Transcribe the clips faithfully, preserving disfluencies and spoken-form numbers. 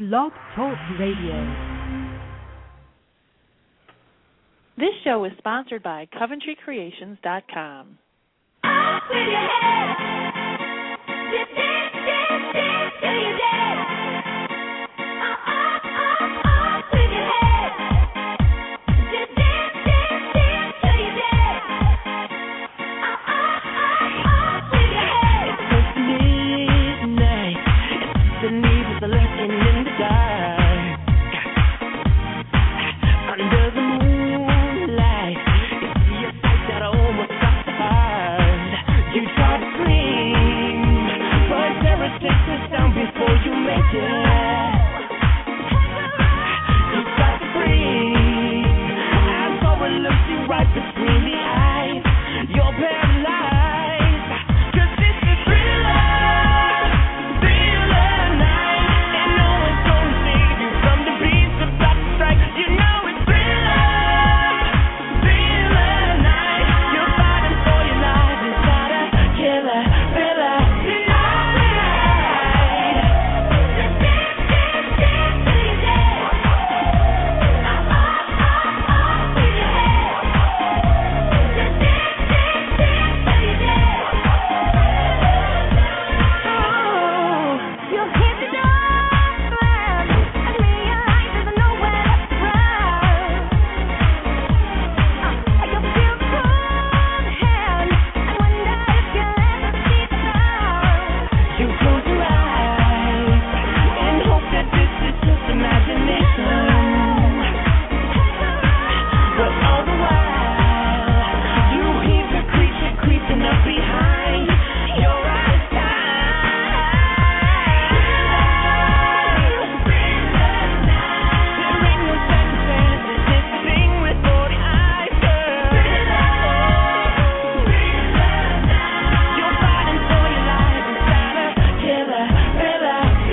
Blog Talk Radio. This show is sponsored by Coventry Creations dot com. Up with your head. Dip, dip, dip, dip, till you're dead. Up, up, up, up with your head. Dip, dip, dip, dip, till you're dead. Up, up, up, up with your head. It's close to midnight. It's the neighbors are lurking in the dark. Under the moonlight, you see a sight that almost stops the heart. You try to scream, but terror takes us down before you make it. You start to breathe, and so it looks you right between the eyes. You're paralyzed, 'cause this is thriller, thriller night, and no one's gonna save you from the beast about to strike. You know it's thriller, thriller night. You're fighting for your life inside a killer thriller night. Dip, dip, dip, dip, till you're dead. Up, up, up, up with your head. Dip, dip, dip, dip, till you're dead. Oh, you hit the door slam and realize there's nowhere left to run. You feel the cold hand and wonder if you'll ever see the sun. You close your eyes and hope that this is just imagination. But all the while, you hear the creature creeping up behind your eyes. There ain't no second chances. This thing with forty eyes, girl. You're fighting for your life inside a killer thriller night.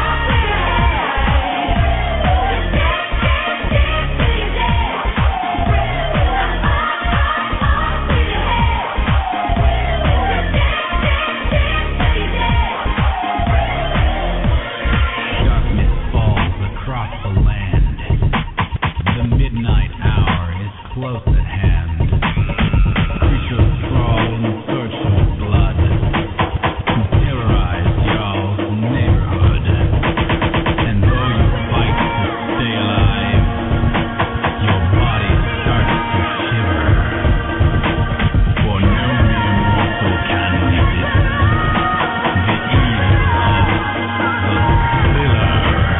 Darkness falls across the land. The midnight hour is close at hand. Creatures crawl in search of blood to terrorize y'all's neighborhood. And though you fight to stay alive, your body starts to shiver. For no mere mortal can resist the evil of the thriller.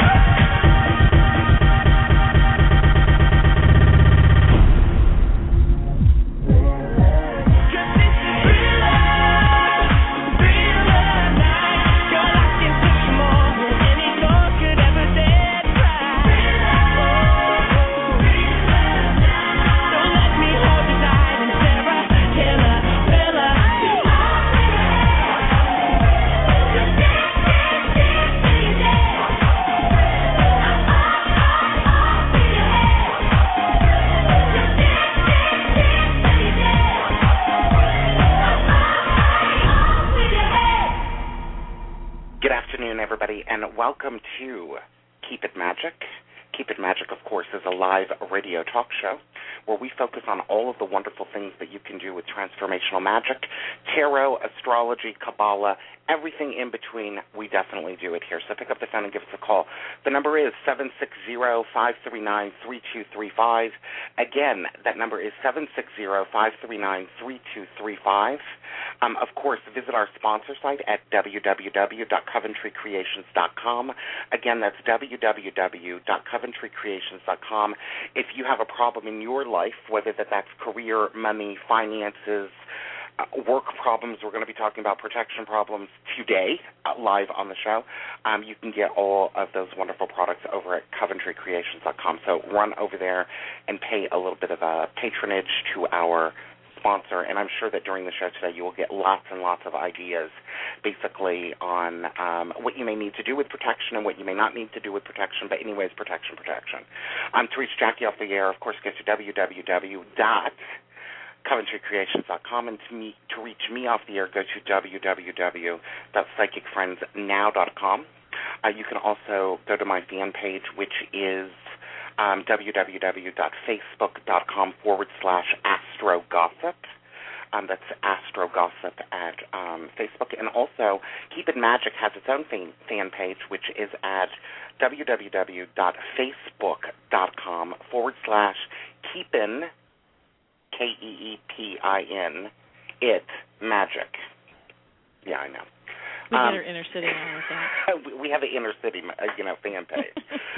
Cause this is thriller, thriller night. Girl, I can push you more than any door could ever dare try. Don't let me hold you tight and terror, killer, thriller. Good afternoon, everybody, and welcome to Keep It Magic. Keep It Magic, of course, is a live radio talk show where we focus on all of the wonderful things that you can do with transformational magic, tarot, astrology, Kabbalah, everything in between. We definitely do it here. So pick up the phone and give us a call. The number is seven six zero, five three nine, three two three five. Again, that number is seven six zero, five three nine, three two three five. Um, of course, visit our sponsor site at w w w dot coventry creations dot com. Again, that's w w w dot coventry creations dot com. If you have a problem in your life, whether that that's career, money, finances, uh, work problems, we're going to be talking about protection problems today, uh, live on the show. Um, you can get all of those wonderful products over at coventry creations dot com. So run over there and pay a little bit of a patronage to our sponsor, and I'm sure that during the show today you will get lots and lots of ideas basically on um, what you may need to do with protection and what you may not need to do with protection, but anyways, protection, protection. Um, to reach Jackie off the air, of course, go to w w w dot coventry creations dot com, and to, me, to reach me off the air, go to w w w dot psychic friends now dot com. Uh, you can also go to my fan page, which is um, www.facebook.com forward slash astrogossip. Um, that's Astro Gossip at um, Facebook. And also, Keep It Magic has its own fan, fan page, which is at www.facebook.com forward slash Keepin, K E E P I N, It Magic. Yeah, I know. We um, get our inner city on with that. We have an inner city, uh, you know, fan page.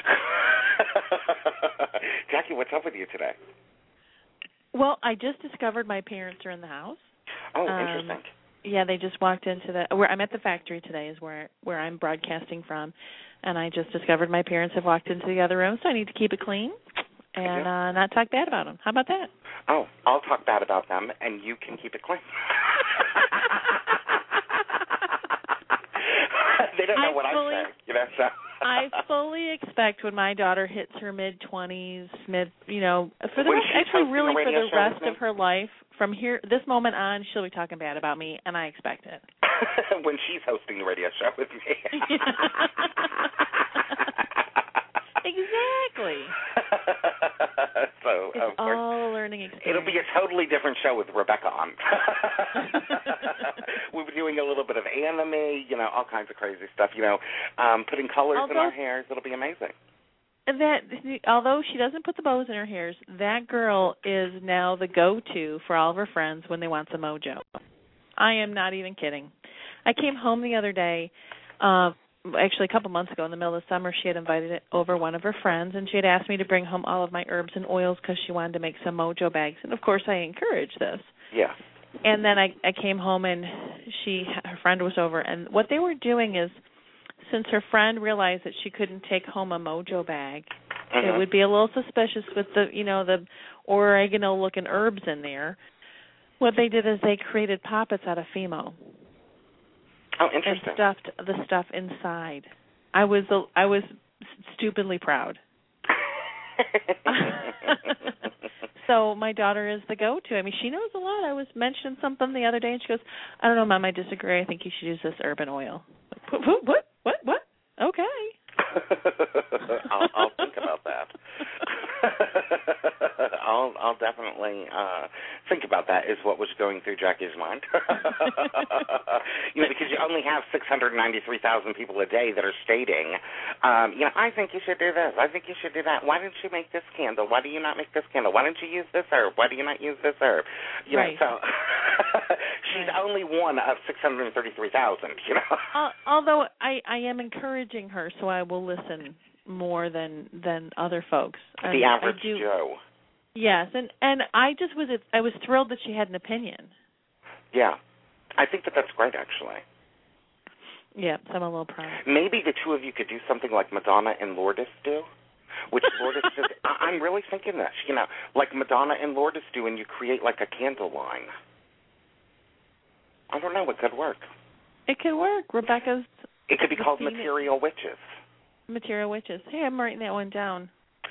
Jackie, what's up with you today? Well, I just discovered my parents are in the house. Oh, Um, interesting. Yeah, they just walked into the. Where I'm at the factory today is where where I'm broadcasting from, and I just discovered my parents have walked into the other room, so I need to keep it clean and uh, not talk bad about them. How about that? Oh, I'll talk bad about them, and you can keep it clean. They don't know I what fully, I say, you know. So. I fully expect when my daughter hits her mid twenties, mid, you know, for the When rest, she's actually hosting really a for radio the show rest with me? of her life, from here this moment on, she'll be talking bad about me, and I expect it. When she's hosting the radio show with me. Exactly. So, It's of course, all a learning experience. it'll be a totally different show with Rebecca on. We'll be doing a little bit of anime, you know, all kinds of crazy stuff, you know, um, putting colors in Although- our hairs. It'll be amazing. That although she doesn't put the bows in her hairs, that girl is now the go-to for all of her friends when they want some mojo. I am not even kidding. I came home the other day, uh, actually a couple months ago in the middle of the summer. She had invited over one of her friends, and she had asked me to bring home all of my herbs and oils because she wanted to make some mojo bags. And, of course, I encouraged this. Yeah. And then I, I came home, and she her friend was over. And what they were doing is, since her friend realized that she couldn't take home a mojo bag, Mm-hmm. it would be a little suspicious with the, you know, the oregano-looking herbs in there. What they did is they created poppets out of Fimo Oh, and interesting. stuffed the stuff inside. I was I was stupidly proud. So my daughter is the go-to. I mean, she knows a lot. I was mentioning something the other day, and she goes, "I don't know, Mom, I disagree. I think you should use this urban oil." Like, what? What? What? What? Okay. I'll, I'll think about that. I'll I'll definitely uh, think about that. Is what was going through Jackie's mind. You know, because you only have six hundred ninety-three thousand people a day that are stating, um, you know, I think you should do this. I think you should do that. Why didn't you make this candle? Why do you not make this candle? Why didn't you use this herb? Why do you not use this herb? You right. know, so she's Right. only one of six hundred thirty-three thousand. You know. Uh, although I, I am encouraging her, so I will listen more than than other folks. And The average I do, Joe. Yes, and and I just was I was thrilled that she had an opinion. Yeah. I think that that's great, actually. Yeah, so I'm a little proud. Maybe the two of you could do something like Madonna and Lourdes do, which Lourdes does. I- I'm really thinking this, you know, like Madonna and Lourdes do, and you create like a candle line. I don't know, it could work. It could work. Rebecca's It could be The called Phoenix- Material Witches. Material Witches. Hey, I'm writing that one down.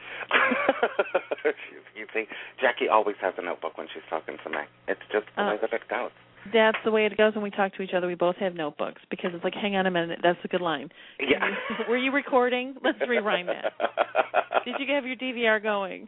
You see, Jackie always has a notebook when she's talking to me. It's just the Uh, way that it goes. That's the way it goes when we talk to each other. We both have notebooks because it's like, hang on a minute, that's a good line. Yeah. Were you recording? Let's rewind that. Did you have your D V R going?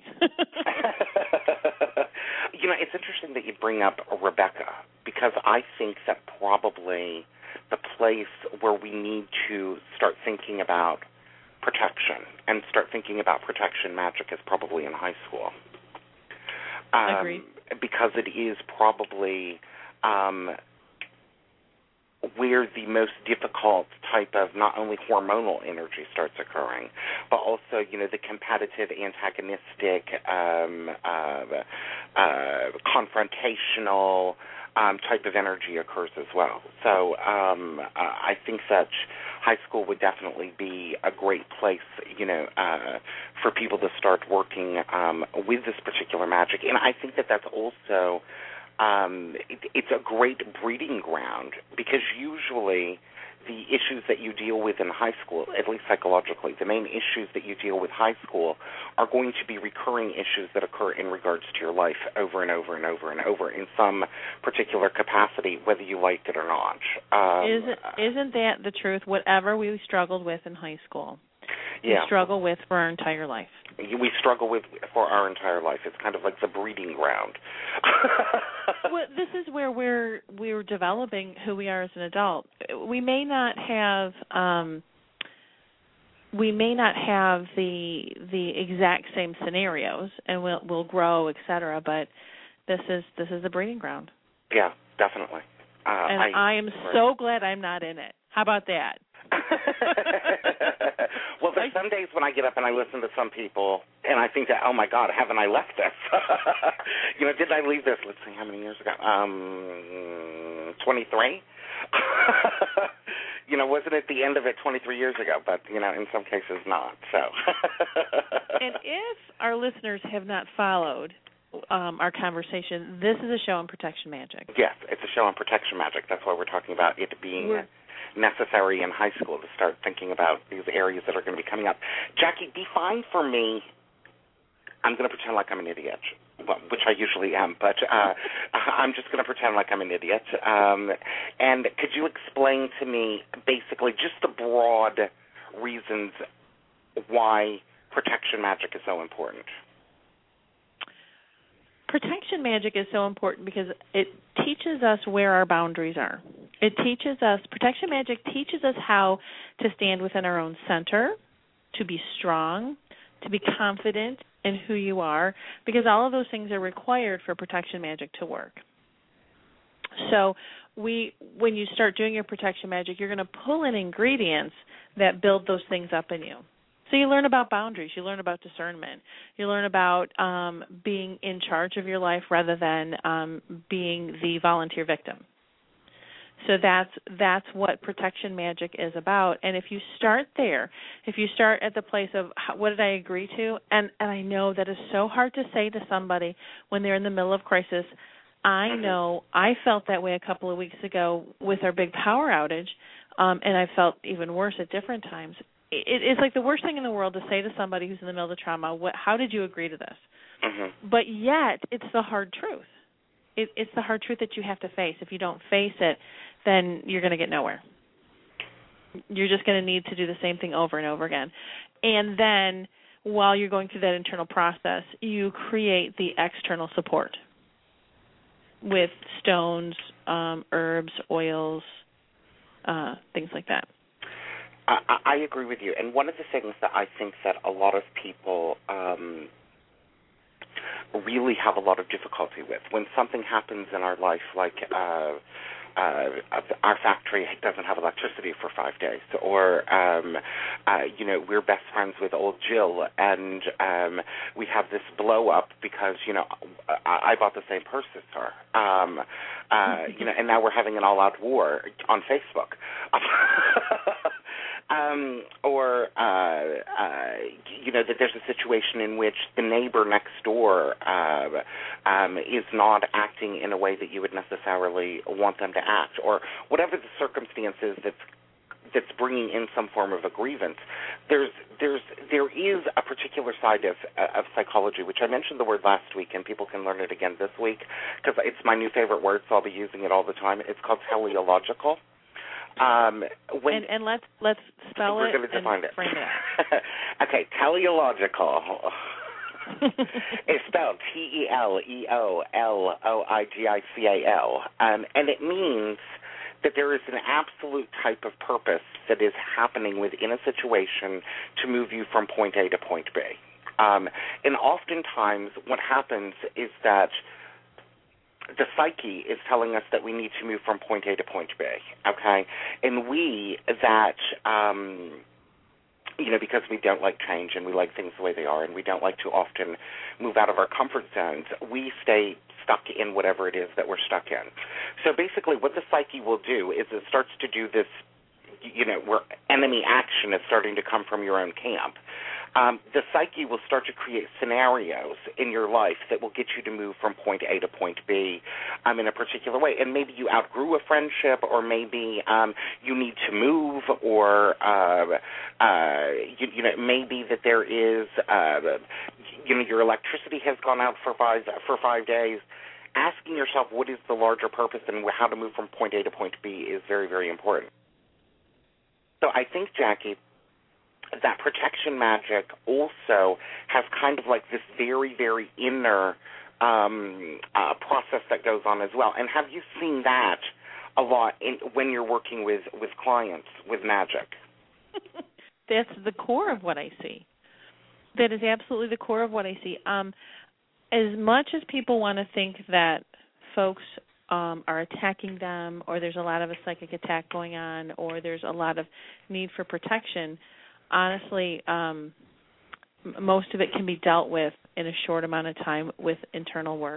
You know, it's interesting that you bring up Rebecca, because I think that probably the place where we need to start thinking about protection and start thinking about protection magic is probably in high school. Um, Agreed. Because it is probably um, where the most difficult type of not only hormonal energy starts occurring, but also, you know, the competitive, antagonistic, um, uh, uh, confrontational um, type of energy occurs as well. So um, uh, I think that high school would definitely be a great place, you know, uh, for people to start working um, with this particular magic. And I think that that's also Um, it, it's a great breeding ground, because usually the issues that you deal with in high school, at least psychologically, the main issues that you deal with high school are going to be recurring issues that occur in regards to your life over and over and over and over in some particular capacity, whether you like it or not. Um, isn't, isn't that the truth? Whatever we struggled with in high school, yeah. we struggle with for our entire life. We struggle with for our entire life. It's kind of like the breeding ground. Well, this is where we're we're developing who we are as an adult. We may not have um, we may not have the the exact same scenarios, and we'll we'll grow, et cetera. But this is this is the breeding ground. Yeah, definitely. Uh, and I, I am so glad I'm not in it. How about that? Well, there's some days when I get up and I listen to some people, and I think that, oh my God, haven't I left this? You know, did I leave this? Let's see, how many years ago? Um, twenty-three. You know, wasn't it the end of it twenty-three years ago? But you know, in some cases, not. So. And if our listeners have not followed um, our conversation, this is a show on protection magic. Yes, it's a show on protection magic. That's why we're talking about it being We're, necessary in high school to start thinking about these areas that are going to be coming up. Jackie, define for me, I'm going to pretend like I'm an idiot, which I usually am, but uh, I'm just going to pretend like I'm an idiot. Um, and could you explain to me basically just the broad reasons why protection magic is so important? Protection magic is so important because it teaches us where our boundaries are. It teaches us, protection magic teaches us how to stand within our own center, to be strong, to be confident in who you are, because all of those things are required for protection magic to work. So we, when you start doing your protection magic, you're going to pull in ingredients that build those things up in you. So you learn about boundaries, you learn about discernment, you learn about um, being in charge of your life rather than um, being the volunteer victim. So that's that's what protection magic is about. And if you start there, if you start at the place of how, what did I agree to, and, and I know that is so hard to say to somebody when they're in the middle of crisis. I know I felt that way a couple of weeks ago with our big power outage, um, and I felt even worse at different times. It, it's like the worst thing in the world to say to somebody who's in the middle of trauma, what, how did you agree to this? Mm-hmm. But yet, it's the hard truth. It, it's the hard truth that you have to face. If you don't face it, then you're going to get nowhere. You're just going to need to do the same thing over and over again. And then while you're going through that internal process, you create the external support with stones, um, herbs, oils, uh, things like that. I, I agree with you. And one of the things that I think that a lot of people um, really have a lot of difficulty with, when something happens in our life, like uh, uh, our factory doesn't have electricity for five days, or, um, uh, you know, we're best friends with old Jill, and um, we have this blow-up because, you know, I, I bought the same purse as her, um, uh, you know, and now we're having an all-out war on Facebook. Um, or, uh, uh, you know, that there's a situation in which the neighbor next door uh, um, is not acting in a way that you would necessarily want them to act, or whatever the circumstances that's that's bringing in some form of a grievance. There's there's there is a particular side of of psychology, which I mentioned the word last week, and people can learn it again this week because it's my new favorite word, so I'll be using it all the time. It's called teleological. Um, when and, and let's let's spell we're it going to define and it. frame it out. Okay, teleological is spelled T E L E O L O I G I C A L, um, and it means that there is an absolute type of purpose that is happening within a situation to move you from point A to point B. Um, and oftentimes what happens is that the psyche is telling us that we need to move from point A to point B, okay? And we, that, um, you know, because we don't like change and we like things the way they are and we don't like to often move out of our comfort zones, we stay stuck in whatever it is that we're stuck in. So basically what the psyche will do is it starts to do this, you know, where enemy action is starting to come from your own camp. um, the psyche will start to create scenarios in your life that will get you to move from point A to point B um, in a particular way. And maybe you outgrew a friendship, or maybe um, you need to move, or uh, uh, you, you know, maybe that there is, uh, you know, your electricity has gone out for five for five days. Asking yourself what is the larger purpose and how to move from point A to point B is very, very important. So I think, Jackie, that protection magic also has kind of like this very, very inner um, uh, process that goes on as well. And have you seen that a lot in, when you're working with, with clients with magic? That's the core of what I see. That is absolutely the core of what I see. Um, as much as people want to think that folks um, are attacking them, or there's a lot of a psychic attack going on, or there's a lot of need for protection, honestly, um, most of it can be dealt with in a short amount of time with internal work.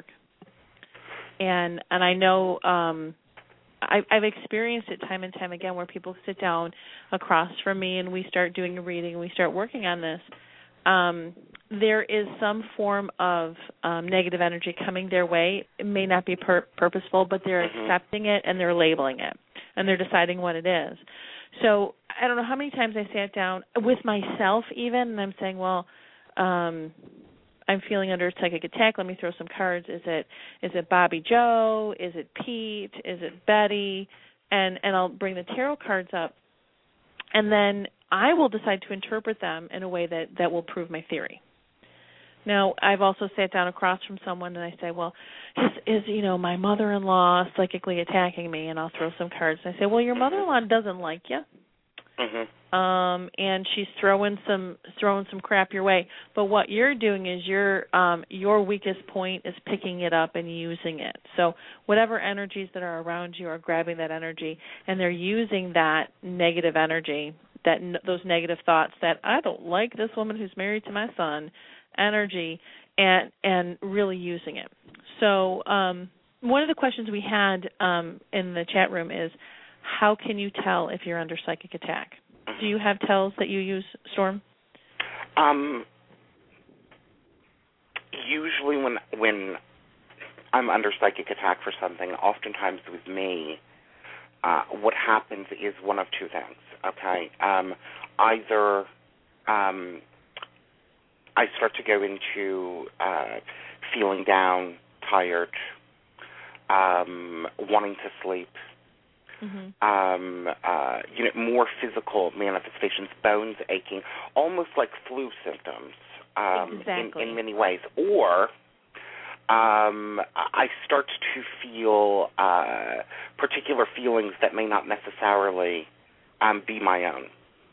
And and I know um, I, I've experienced it time and time again where people sit down across from me and we start doing a reading and we start working on this. Um, there is some form of um, negative energy coming their way. It may not be pur- purposeful, but they're Mm-hmm. accepting it and they're labeling it, and they're deciding what it is. So I don't know how many times I sat down with myself even, and I'm saying, well, um, I'm feeling under a psychic attack. Let me throw some cards. Is it is it Bobby Joe? Is it Pete? Is it Betty? And and I'll bring the tarot cards up, and then I will decide to interpret them in a way that, that will prove my theory. Now, I've also sat down across from someone and I say, well, is, is you know, my mother-in-law psychically attacking me? And I'll throw some cards. And I say, well, your mother-in-law doesn't like you. Mm-hmm. Um, and she's throwing some throwing some crap your way. But what you're doing is your um, your weakest point is picking it up and using it. So whatever energies that are around you are grabbing that energy, and they're using that negative energy, that those negative thoughts that I don't like this woman who's married to my son energy, and and really using it. So um, one of the questions we had um, in the chat room is, how can you tell if you're under psychic attack? Do you have tells that you use, Storm? Um, usually when when I'm under psychic attack for something, oftentimes with me, uh, what happens is one of two things, okay? Um, either um, I start to go into uh, feeling down, tired, um, wanting to sleep, Mm-hmm. um, uh, you know, more physical manifestations, bones aching, almost like flu symptoms um, exactly. in, in many ways. Or um, I start to feel uh, particular feelings that may not necessarily um, be my own.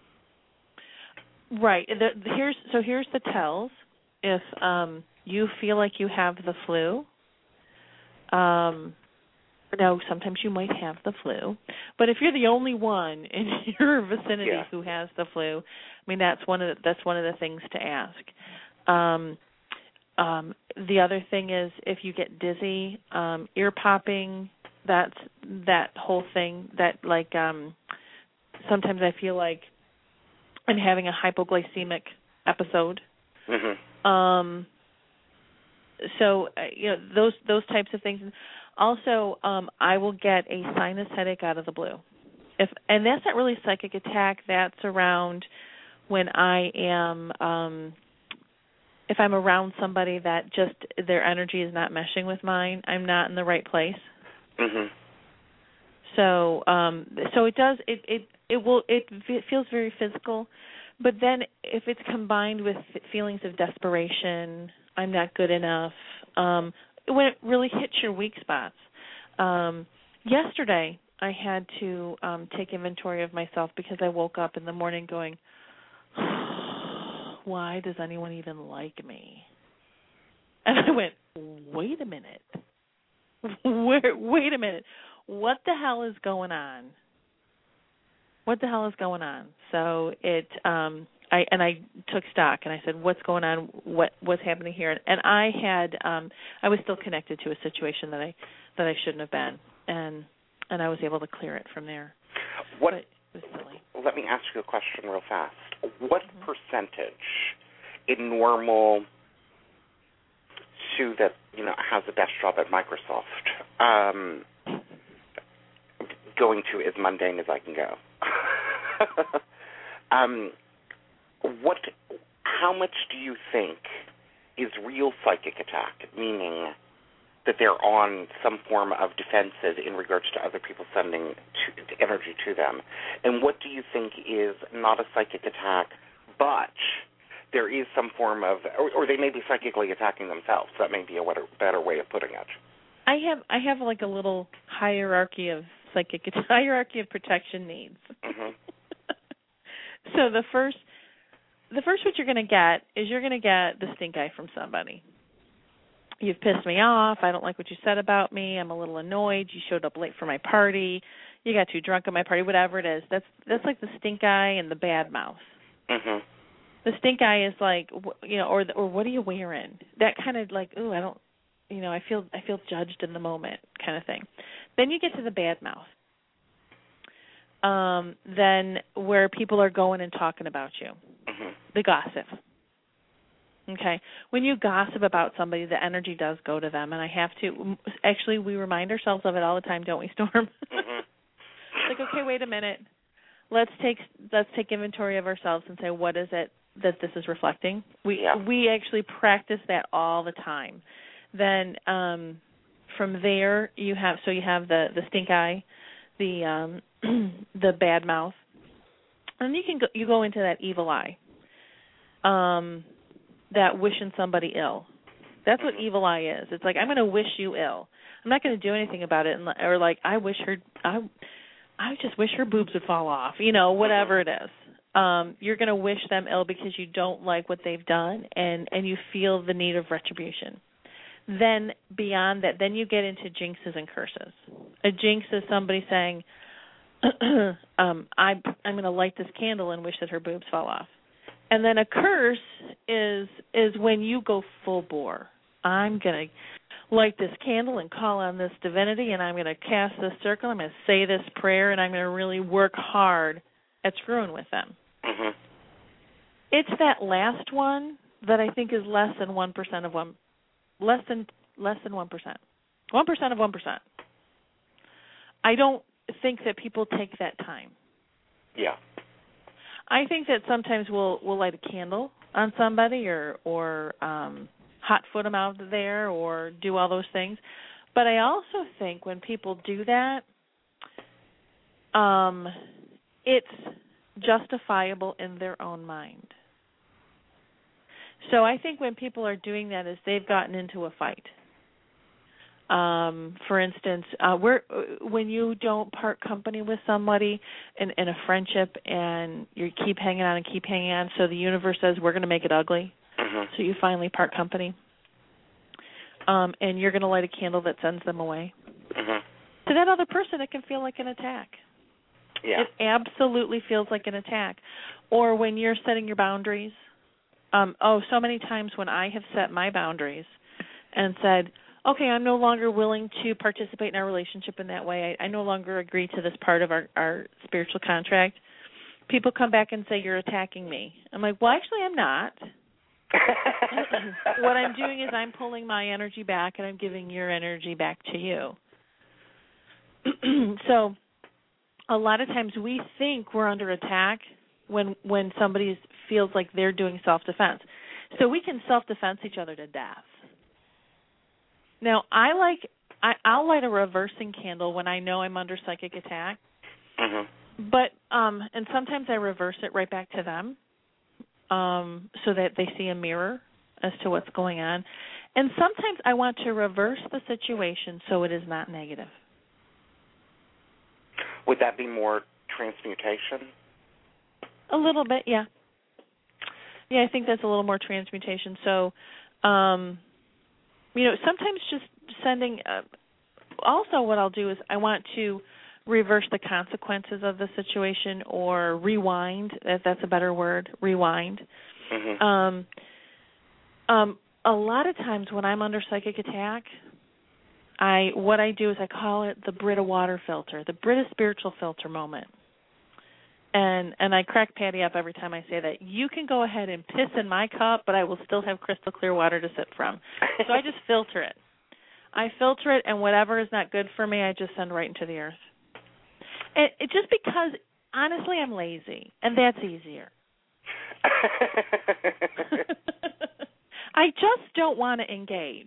Right. The, here's so here's the tells. If um, you feel like you have the flu, um, now sometimes you might have the flu, but if you're the only one in your vicinity yeah. who has the flu, I mean that's one of the, that's one of the things to ask. Um, um, the other thing is if you get dizzy, um, ear popping, that's that whole thing. That like um, sometimes I feel like I'm having a hypoglycemic episode. Mm-hmm. Um, so uh, you know those those types of things. Also, um, I will get a sinus headache out of the blue, if and that's not really psychic attack. That's around when I am um, if I'm around somebody that just their energy is not meshing with mine. I'm not in the right place. Mm-hmm. So um, so it does it it it will it, it feels very physical. But then if it's combined with feelings of desperation, I'm not good enough, um, when it really hits your weak spots. Um, yesterday, I had to um, take inventory of myself because I woke up in the morning going, why does anyone even like me? And I went, wait a minute. wait, wait a minute. What the hell is going on? What the hell is going on? So it, um, I and I took stock and I said, what's going on? What what's happening here? And I had, um, I was still connected to a situation that I that I shouldn't have been, and and I was able to clear it from there. What? But it was silly. Let me ask you a question real fast. What Mm-hmm. percentage a normal Sue that, you know, has a desk job at Microsoft, um, going to as mundane as I can go. um, what, how much do you think is real psychic attack, meaning that they're on some form of defensive in regards to other people sending to, energy to them? And what do you think is not a psychic attack, but there is some form of, or, or they may be psychically attacking themselves. That may be a better, better way of putting it. I have I have like a little hierarchy of psychic hierarchy of protection needs. Mm-hmm. So the first the first what you're going to get is you're going to get the stink eye from somebody. You've pissed me off. I don't like what you said about me. I'm a little annoyed. You showed up late for my party. You got too drunk at my party. Whatever it is, that's that's like the stink eye and the bad mouth. Mm-hmm. The stink eye is like, you know, or or what are you wearing? That kind of like, ooh, I don't, you know, I feel I feel judged in the moment kind of thing. Then you get to the bad mouth. Um, then where people are going and talking about you, mm-hmm. the gossip. Okay, when you gossip about somebody, the energy does go to them, and I have to. Actually, we remind ourselves of it all the time, don't we, Storm? Mm-hmm. Like, okay, wait a minute. Let's take let's take inventory of ourselves and say, what is it that this is reflecting? We yeah. we actually practice that all the time. Then um, from there you have so you have the, the stink eye, the um, the bad mouth, and you can go, you go into that evil eye, um, that wishing somebody ill. That's what evil eye is. It's like, I'm going to wish you ill. I'm not going to do anything about it, and, or like I wish her I I just wish her boobs would fall off. You know, whatever it is. Um, you're going to wish them ill because you don't like what they've done, and, and you feel the need of retribution. Then beyond that, then you get into jinxes and curses. A jinx is somebody saying, um, I, I'm going to light this candle and wish that her boobs fall off. And then a curse is is when you go full bore. I'm going to light this candle and call on this divinity, and I'm going to cast this circle, I'm going to say this prayer, and I'm going to really work hard at screwing with them. Mm-hmm. It's that last one that I think is less than one percent of one, less than less than one percent, one percent of one percent. I don't think that people take that time. Yeah. I think that sometimes we'll we'll light a candle on somebody or or um, hot foot them out there or do all those things, but I also think when people do that, um, it's justifiable in their own mind. So I think when people are doing that is they've gotten into a fight. Um, for instance, uh, we're, when you don't part company with somebody in, in a friendship and you keep hanging on and keep hanging on, so the universe says we're going to make it ugly, mm-hmm. so you finally part company, um, and you're going to light a candle that sends them away. Mm-hmm. To that other person, it can feel like an attack. Yeah. It absolutely feels like an attack. Or when you're setting your boundaries. Um, oh, so many times when I have set my boundaries and said, okay, I'm no longer willing to participate in our relationship in that way. I, I no longer agree to this part of our, our spiritual contract. People come back and say, you're attacking me. I'm like, well, actually, I'm not. What I'm doing is I'm pulling my energy back and I'm giving your energy back to you. So a lot of times we think we're under attack when when somebody feels like they're doing self-defense. So we can self-defense each other to death. Now, I like I, I'll light a reversing candle when I know I'm under psychic attack. Mm-hmm. But um, and sometimes I reverse it right back to them, um, so that they see a mirror as to what's going on. And sometimes I want to reverse the situation so it is not negative. Would that be more transmutation? A little bit, yeah. Yeah, I think that's a little more transmutation. So, um, you know, sometimes just sending. Uh, also, what I'll do is I want to reverse the consequences of the situation or rewind. If that's a better word, rewind. Mm-hmm. Um, um, a lot of times when I'm under psychic attack, I what I do is I call it the Brita water filter, the Brita spiritual filter moment. And and I crack Patty up every time I say that. You can go ahead and piss in my cup, but I will still have crystal clear water to sip from. So I just filter it. I filter it, and whatever is not good for me, I just send right into the earth. It, it just because, honestly, I'm lazy, and that's easier. I just don't want to engage.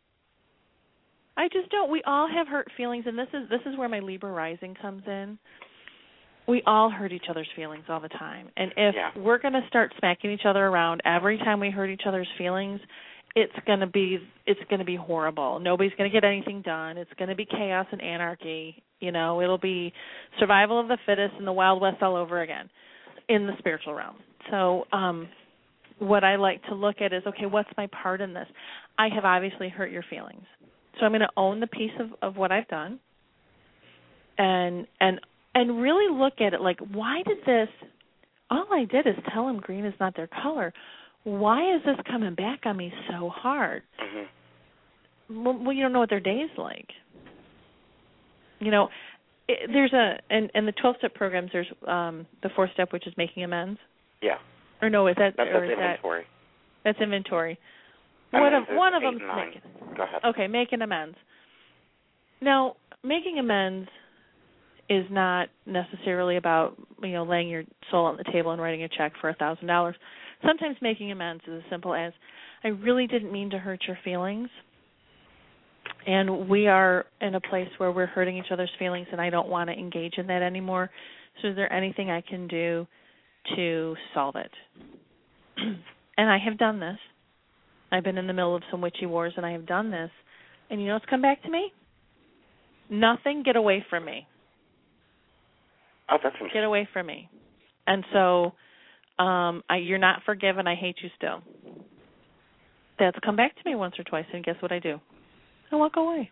I just don't. We all have hurt feelings, and this is this is where my Libra rising comes in. We all hurt each other's feelings all the time. And if yeah. we're going to start smacking each other around every time we hurt each other's feelings, it's going to be it's going to be horrible. Nobody's going to get anything done. It's going to be chaos and anarchy. You know, it'll be survival of the fittest and the Wild West all over again in the spiritual realm. So um, what I like to look at is, okay, what's my part in this? I have obviously hurt your feelings. So I'm going to own the piece of, of what I've done and and and really look at it like, why did this, all I did is tell them green is not their color. Why is this coming back on me so hard? Mm-hmm. Well, well, you don't know what their day's like. You know, it, there's a, in, in the twelve-step programs, there's um, the fourth step, which is making amends. Yeah. Or no, is that, that's, or that's is inventory. That, that's inventory. And one of, there's one of eight them's and nine. making. Go ahead. Okay, making amends. Now, making amends is not necessarily about, you know, laying your soul on the table and writing a check for a thousand dollars. Sometimes making amends is as simple as, I really didn't mean to hurt your feelings, and we are in a place where we're hurting each other's feelings, and I don't want to engage in that anymore. So is there anything I can do to solve it? And I have done this. I've been in the middle of some witchy wars, and I have done this. And you know what's come back to me? Nothing. Get away from me. Oh, that's interesting. Get away from me. And so um, I, you're not forgiven. I hate you still. That's come back to me once or twice, and guess what I do? I walk away.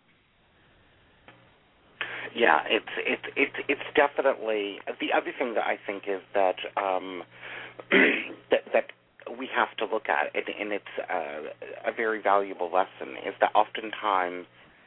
Yeah, it's it's it's it's definitely the other thing that I think is that um, that that we have to look at, and, and it's uh, a very valuable lesson, is that oftentimes,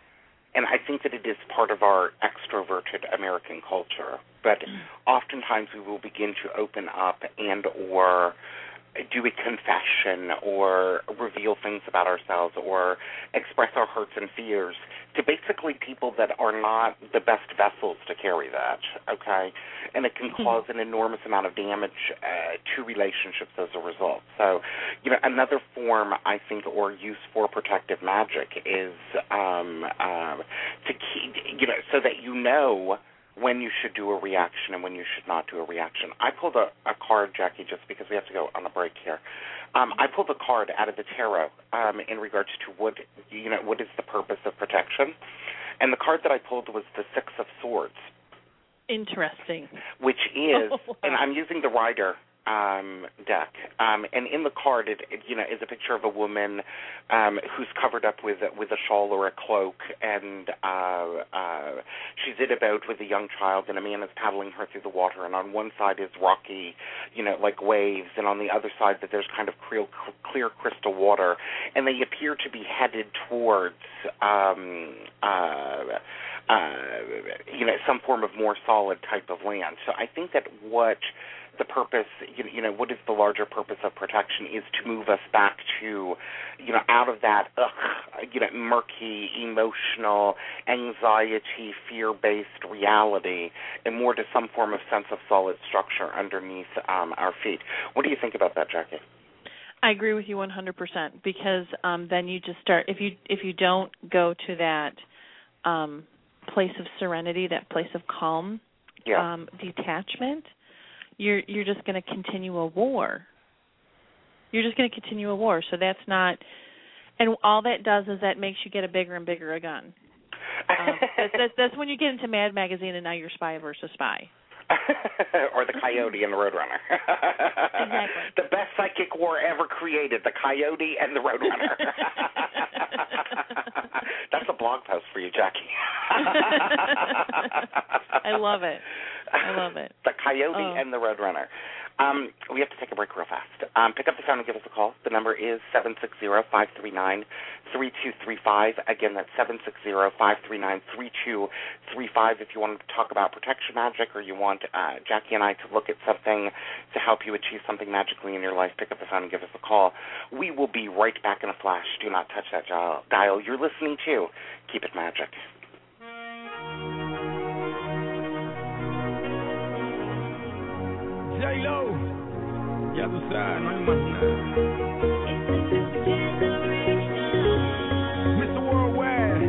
and I think that it is part of our extroverted American culture, but oftentimes we will begin to open up and or do a confession or reveal things about ourselves or express our hurts and fears to basically people that are not the best vessels to carry that, okay? And it can cause an enormous amount of damage uh, to relationships as a result. So, you know, another form, I think, or use for protective magic is um, uh, to keep, you know, so that you know when you should do a reaction and when you should not do a reaction. I pulled a, a card, Jackie, just because we have to go on a break here. Um, I pulled a card out of the tarot um, in regards to what, you know, what is the purpose of protection. And the card that I pulled was the Six of Swords. Interesting. Which is, oh, wow. and I'm using the Rider um, deck, um, and in the card, it, it you know, is a picture of a woman um, who's covered up with with a shawl or a cloak, and uh, uh, she's in a boat with a young child, and a man is paddling her through the water. And on one side is rocky, you know, like waves, and on the other side that there's kind of clear, clear crystal water, and they appear to be headed towards, um, uh, uh, you know, some form of more solid type of land. So I think that what the purpose, you know, what is the larger purpose of protection is to move us back to, you know, out of that, ugh, you know, murky, emotional, anxiety, fear-based reality and more to some form of sense of solid structure underneath um, our feet. What do you think about that, Jackie? I agree with you one hundred percent because um, then you just start, if you if you don't go to that um, place of serenity, that place of calm, yeah. um, detachment, you're you're just going to continue a war. You're just going to continue a war. So that's not, and all that does is that makes you get a bigger and bigger a gun. Um, that's, that's, that's when you get into Mad Magazine and now you're spy versus spy. Or the Coyote and the Roadrunner. Exactly. The best psychic war ever created, the Coyote and the Roadrunner. That's a blog post for you, Jackie. I love it. I love it. The Coyote oh. and the Roadrunner. Um, we have to take a break real fast. Um, pick up the phone and give us a call. The number is seven six zero, five three nine, three two three five. Again, that's seven six zero, five three nine, three two three five. If you want to talk about protection magic or you want uh, Jackie and I to look at something to help you achieve something magically in your life, pick up the phone and give us a call. We will be right back in a flash. Do not touch that dial. You're listening to Keep It Magic. J-Lo, ya tú sabes, no hay más nada. mister Worldwide,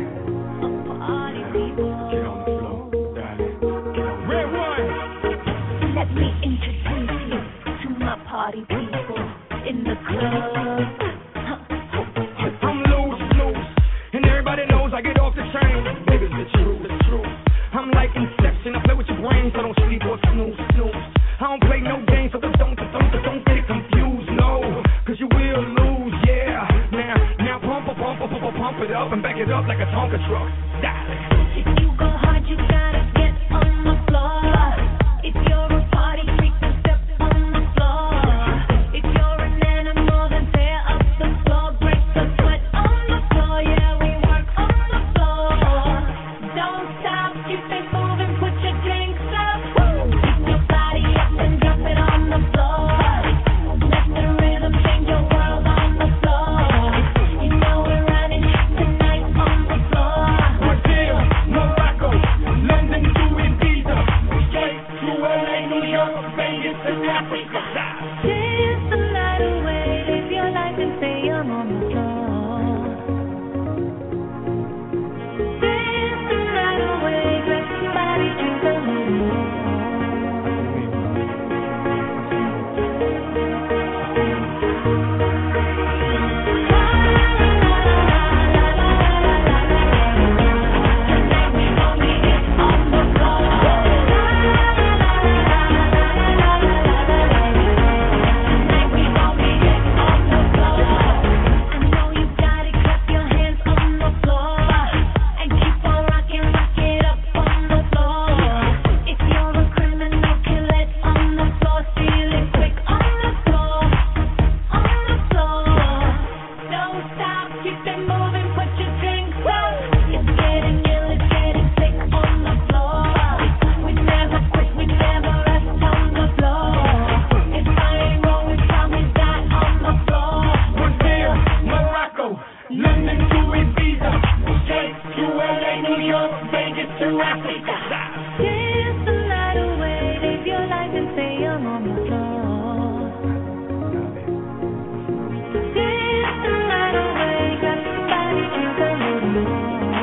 get on the floor, darling, get on. Red one. Let me introduce you to my party people in the club. I'm loose, loose, and everybody knows I get off the train. Baby, it's the truth, the truth. I'm like Inception, I play with your brain, so don't sleep or snooze, snooze. I don't play no games, so don't, don't, don't, don't get confused, no, cause you will lose, yeah. Now, now pump, pump, pump, pump, pump it up and back it up like a Tonka truck. Darling. If you go hard, you gotta get on the floor. If you're a party freak, then step on the floor. If you're an animal, then tear up the floor. Break the sweat on the floor, yeah, we work on the floor. Don't stop, keep it moving, put your drinks up. Keep your body up and drop it on the floor. Let the rhythm change your world on the floor. You know we're running tonight on the floor. Brazil, Morocco, London to Ibiza, straight to L A, New York, Vegas, and Africa. Dance the night away, live your life and say I'm on the floor. Dance the night away, grab somebody, drink a little more. I know you got it, clap your hands on the floor and keep on rocking, rock it up on the floor. If you're a criminal, kill it on the floor, steal it quick on the floor, on the floor. Don't stop, keep it moving, put your drinks up. It's getting ill, it's getting sick on the floor. We never quit, we never rest on the floor. If I ain't wrong, we probably die on the floor. Brazil, Morocco, London to Ibiza, straight to L A, New York, Vegas, to Africa. Dance the night away, live your life and say I'm on the floor. Dance the night away, grab somebody, drink a little more.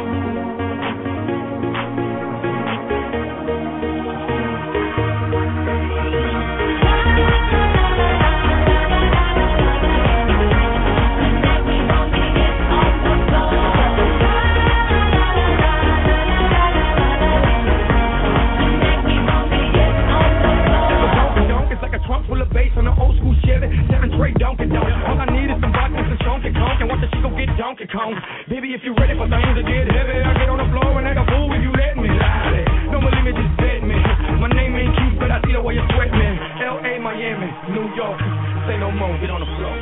Donk, it's like a trunk full of bass on an old school Chevy, seven tray Donkey Donk. All I need is some vodka and some Chonky Conk, and watch the shit go get Donkey Kong. Baby, if you're ready for things to get heavy, I get on the floor and act a fool if you let me. Lie. Don't believe me, just bet me. My name ain't cute, but I see the way you sweat me. L A, Miami, New York, say no more, get on the floor.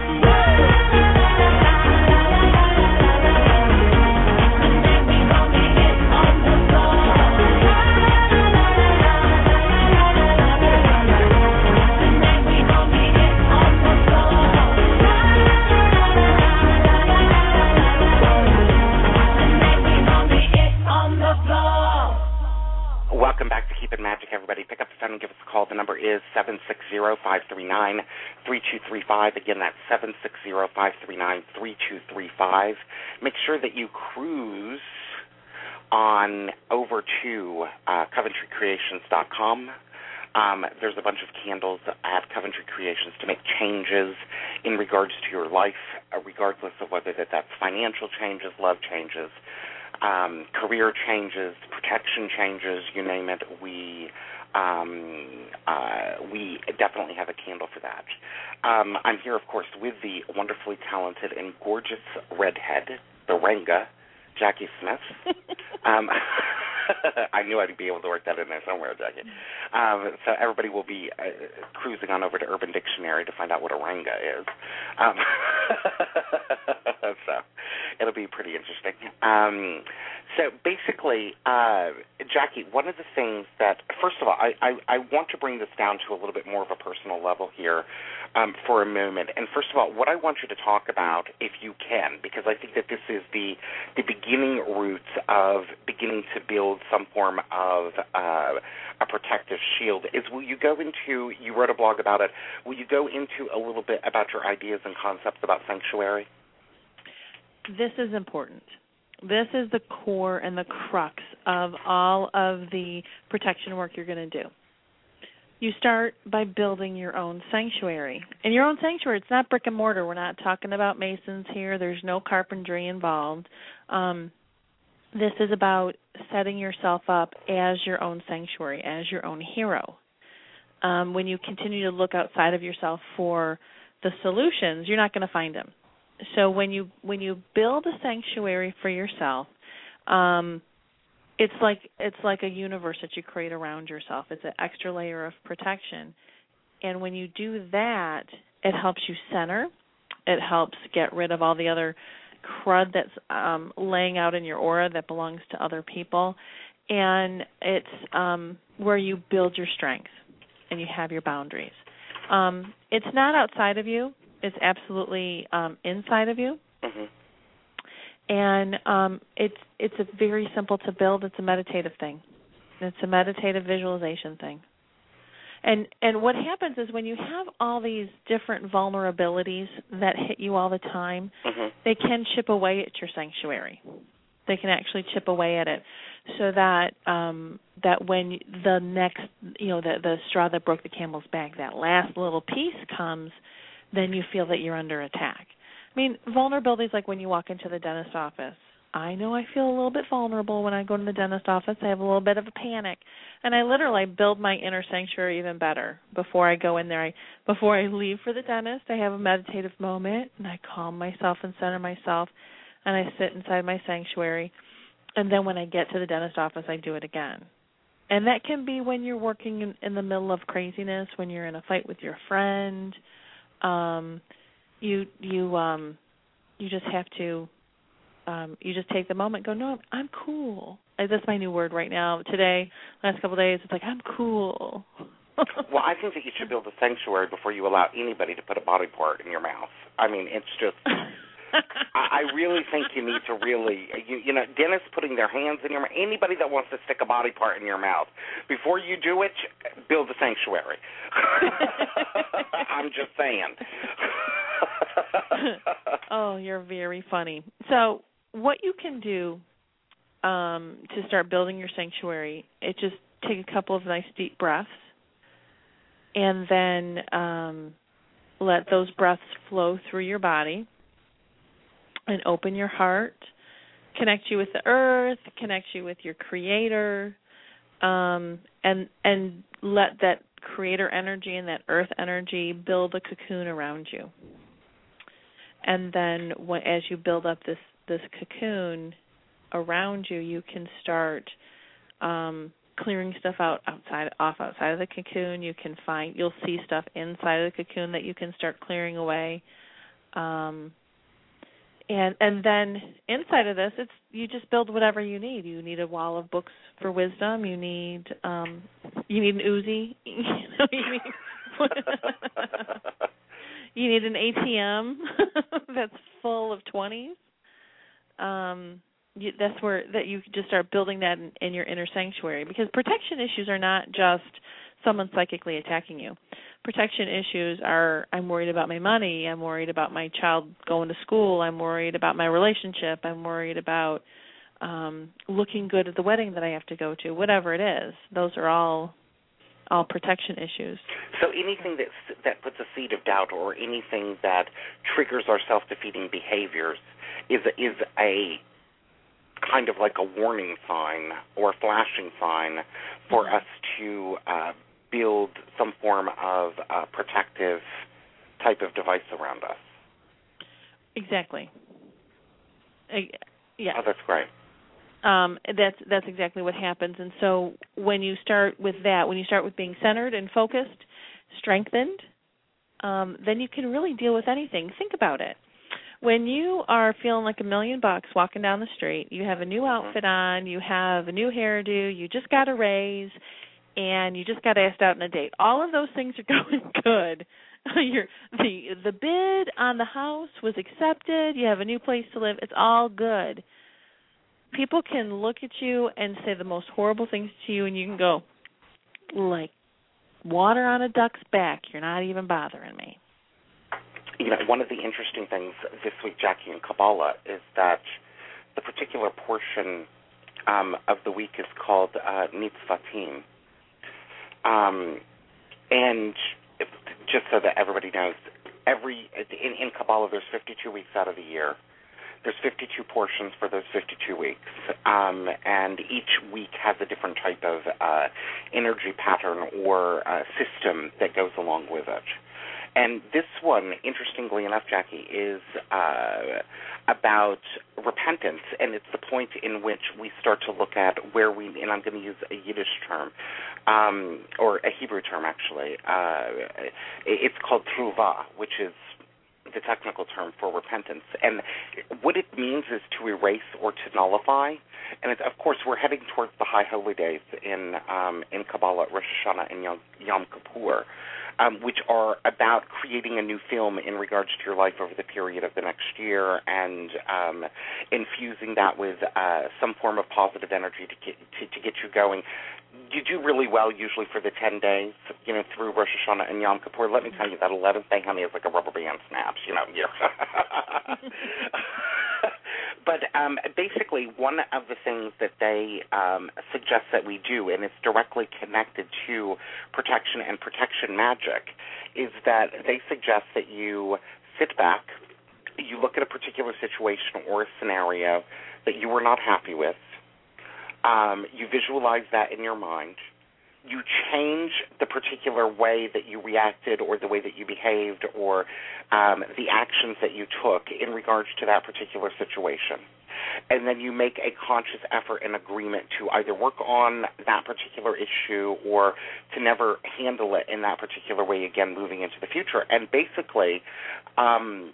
Welcome back to Keep It Magic, everybody. Pick up the phone and give us a call. The number is seven six zero, five three nine, three two three five. Again, that's seven six zero, five three nine, three two three five. Make sure that you cruise on over to uh, Coventry Creations dot com. Um, there's a bunch of candles at Coventry Creations to make changes in regards to your life, uh, regardless of whether that that's financial changes, love changes, um, career changes, protection changes, you name it. We um, uh, we definitely have a candle for that. Um, I'm here, of course, with the wonderfully talented and gorgeous redhead, the Renga, Jackie Smith. um, I knew I'd be able to work that in there somewhere, Jackie. Um, so everybody will be uh, cruising on over to Urban Dictionary to find out what oranga is. Um, so it'll be pretty interesting. Um, so basically, uh, Jackie, one of the things that, first of all, I, I, I want to bring this down to a little bit more of a personal level here um, for a moment. And first of all, what I want you to talk about, if you can, because I think that this is the, the beginning roots of beginning to build some form of uh, a protective shield, is will you go into, you wrote a blog about it, will you go into a little bit about your ideas and concepts about sanctuary? This is important. This is the core and the crux of all of the protection work you're going to do. You start by building your own sanctuary. And your own sanctuary, it's not brick and mortar. We're not talking about masons here. There's no carpentry involved. Um, this is about setting yourself up as your own sanctuary, as your own hero. Um, when you continue to look outside of yourself for the solutions, you're not going to find them. So when you when you build a sanctuary for yourself, um, it's like it's like a universe that you create around yourself. It's an extra layer of protection, and when you do that, it helps you center. It helps get rid of all the other crud that's um, laying out in your aura that belongs to other people, and it's um, where you build your strength and you have your boundaries. Um, it's not outside of you. It's absolutely um, inside of you, mm-hmm. and um, it's it's a very simple to build. It's a meditative thing. It's a meditative visualization thing. And and what happens is when you have all these different vulnerabilities that hit you all the time, mm-hmm. they can chip away at your sanctuary. They can actually chip away at it, so that um, that when the next, you know, the the straw that broke the camel's back, that last little piece comes, then you feel that you're under attack. I mean, vulnerability is like when you walk into the dentist office. I know I feel a little bit vulnerable when I go to the dentist office. I have a little bit of a panic. And I literally build my inner sanctuary even better before I go in there. I, before I leave for the dentist, I have a meditative moment, and I calm myself and center myself, and I sit inside my sanctuary. And then when I get to the dentist office, I do it again. And that can be when you're working in, in the middle of craziness, when you're in a fight with your friend. Um, you you um, you just have to um, you just take the moment. And go, no, I'm cool. That's my new word right now. Today, last couple of days, it's like I'm cool. Well, I think that you should build a sanctuary before you allow anybody to put a body part in your mouth. I mean, it's just. I, I really think you need to really, you, you know, dentists putting their hands in your mouth, anybody that wants to stick a body part in your mouth, before you do it, build a sanctuary. I'm just saying. Oh, you're very funny. So what you can do um, to start building your sanctuary, it just take a couple of nice deep breaths, and then um, let those breaths flow through your body. And open your heart, connect you with the earth, connect you with your creator, um, and and let that creator energy and that earth energy build a cocoon around you. And then when, as you build up this, this cocoon around you, you can start um, clearing stuff out outside, off outside of the cocoon. You can find, you'll see stuff inside of the cocoon that you can start clearing away. Um, And and then inside of this, it's you just build whatever you need. You need a wall of books for wisdom. You need um, you need an Uzi. you, know, you, need, you need an A T M that's full of twenties. Um, you, that's where that you just start building that in, in your inner sanctuary, because protection issues are not just someone psychically attacking you. Protection issues are, I'm worried about my money, I'm worried about my child going to school, I'm worried about my relationship, I'm worried about um, looking good at the wedding that I have to go to, whatever it is. Those are all all protection issues. So anything that that puts a seed of doubt or anything that triggers our self-defeating behaviors is is a kind of like a warning sign or a flashing sign for mm-hmm. us to uh, build some form of uh, protective type of device around us. Exactly. Uh, yeah. Oh, that's great. Um, that's that's exactly what happens. And so when you start with that, when you start with being centered and focused, strengthened, um, then you can really deal with anything. Think about it. When you are feeling like a million bucks walking down the street, you have a new outfit on, you have a new hairdo, you just got a raise, and you just got asked out on a date. All of those things are going good. You're, the the bid on the house was accepted. You have a new place to live. It's all good. People can look at you and say the most horrible things to you, and you can go, like water on a duck's back. You're not even bothering me. You know, one of the interesting things this week, Jackie, in Kabbalah is that the particular portion um, of the week is called uh, Nitzvatim. Um, and if, just so that everybody knows, every in, in Kabbalah there's fifty-two weeks out of the year. There's fifty-two portions for those fifty-two weeks, um, and each week has a different type of uh, energy pattern or uh, system that goes along with it. And this one, interestingly enough, Jackie, is uh, about repentance, and it's the point in which we start to look at where we, and I'm going to use a Yiddish term, um, or a Hebrew term, actually. Uh, it's called Truvah, which is the technical term for repentance. And what it means is to erase or to nullify. And it's, of course, we're heading towards the high holy days in um, in Kabbalah, Rosh Hashanah and Yom, Yom Kippur, um, which are about creating a new film in regards to your life over the period of the next year and um, infusing that with uh, some form of positive energy to get, to, to get you going. You do really well usually for the ten days, you know, through Rosh Hashanah and Yom Kippur. Let me tell you, that eleventh day, honey, is like a rubber band snaps, you know. Yeah. But um, basically, one of the things that they um, suggest that we do, and it's directly connected to protection and protection magic, is that they suggest that you sit back, you look at a particular situation or a scenario that you were not happy with, um, you visualize that in your mind, you change the particular way that you reacted or the way that you behaved or um, the actions that you took in regards to that particular situation. And then you make a conscious effort and agreement to either work on that particular issue or to never handle it in that particular way again moving into the future. And basically, um,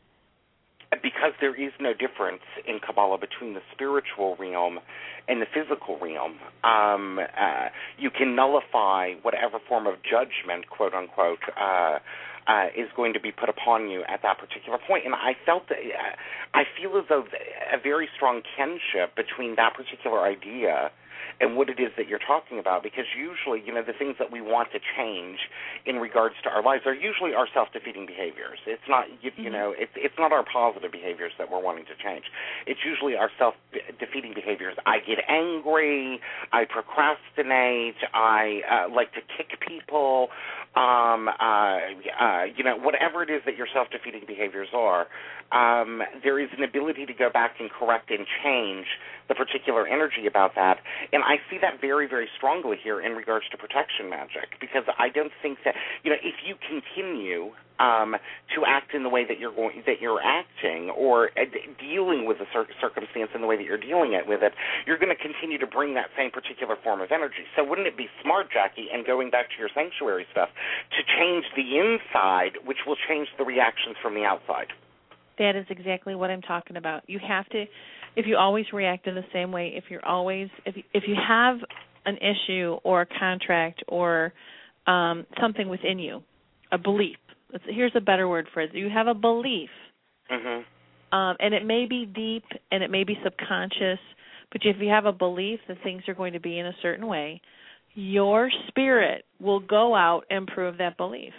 because there is no difference in Kabbalah between the spiritual realm and the physical realm, um, uh, you can nullify whatever form of judgment, quote unquote, uh, uh, is going to be put upon you at that particular point. And I felt that, uh, I feel as though a very strong kinship between that particular idea and what it is that you're talking about, because usually, you know, the things that we want to change in regards to our lives are usually our self-defeating behaviors. It's not, you, you know, it's it's not our positive behaviors that we're wanting to change. It's usually our self-defeating behaviors. I get angry, I procrastinate, I uh, like to kick people, um, uh, uh, you know, whatever it is that your self-defeating behaviors are, um, there is an ability to go back and correct and change the particular energy about that. And I see that very, very strongly here in regards to protection magic, because I don't think that, you know, if you continue um, to act in the way that you're going, that you're acting, or uh, dealing with the cir- circumstance in the way that you're dealing it with it, you're going to continue to bring that same particular form of energy. So wouldn't it be smart, Jackie, and going back to your sanctuary stuff, to change the inside, which will change the reactions from the outside? That is exactly what I'm talking about. You have to, if you always react in the same way, if you're always, if you, if you have an issue or a contract or um, something within you, a belief. Let's, here's a better word for it. You have a belief, mm-hmm. um, and it may be deep and it may be subconscious, but if you have a belief that things are going to be in a certain way, your spirit will go out and prove that belief.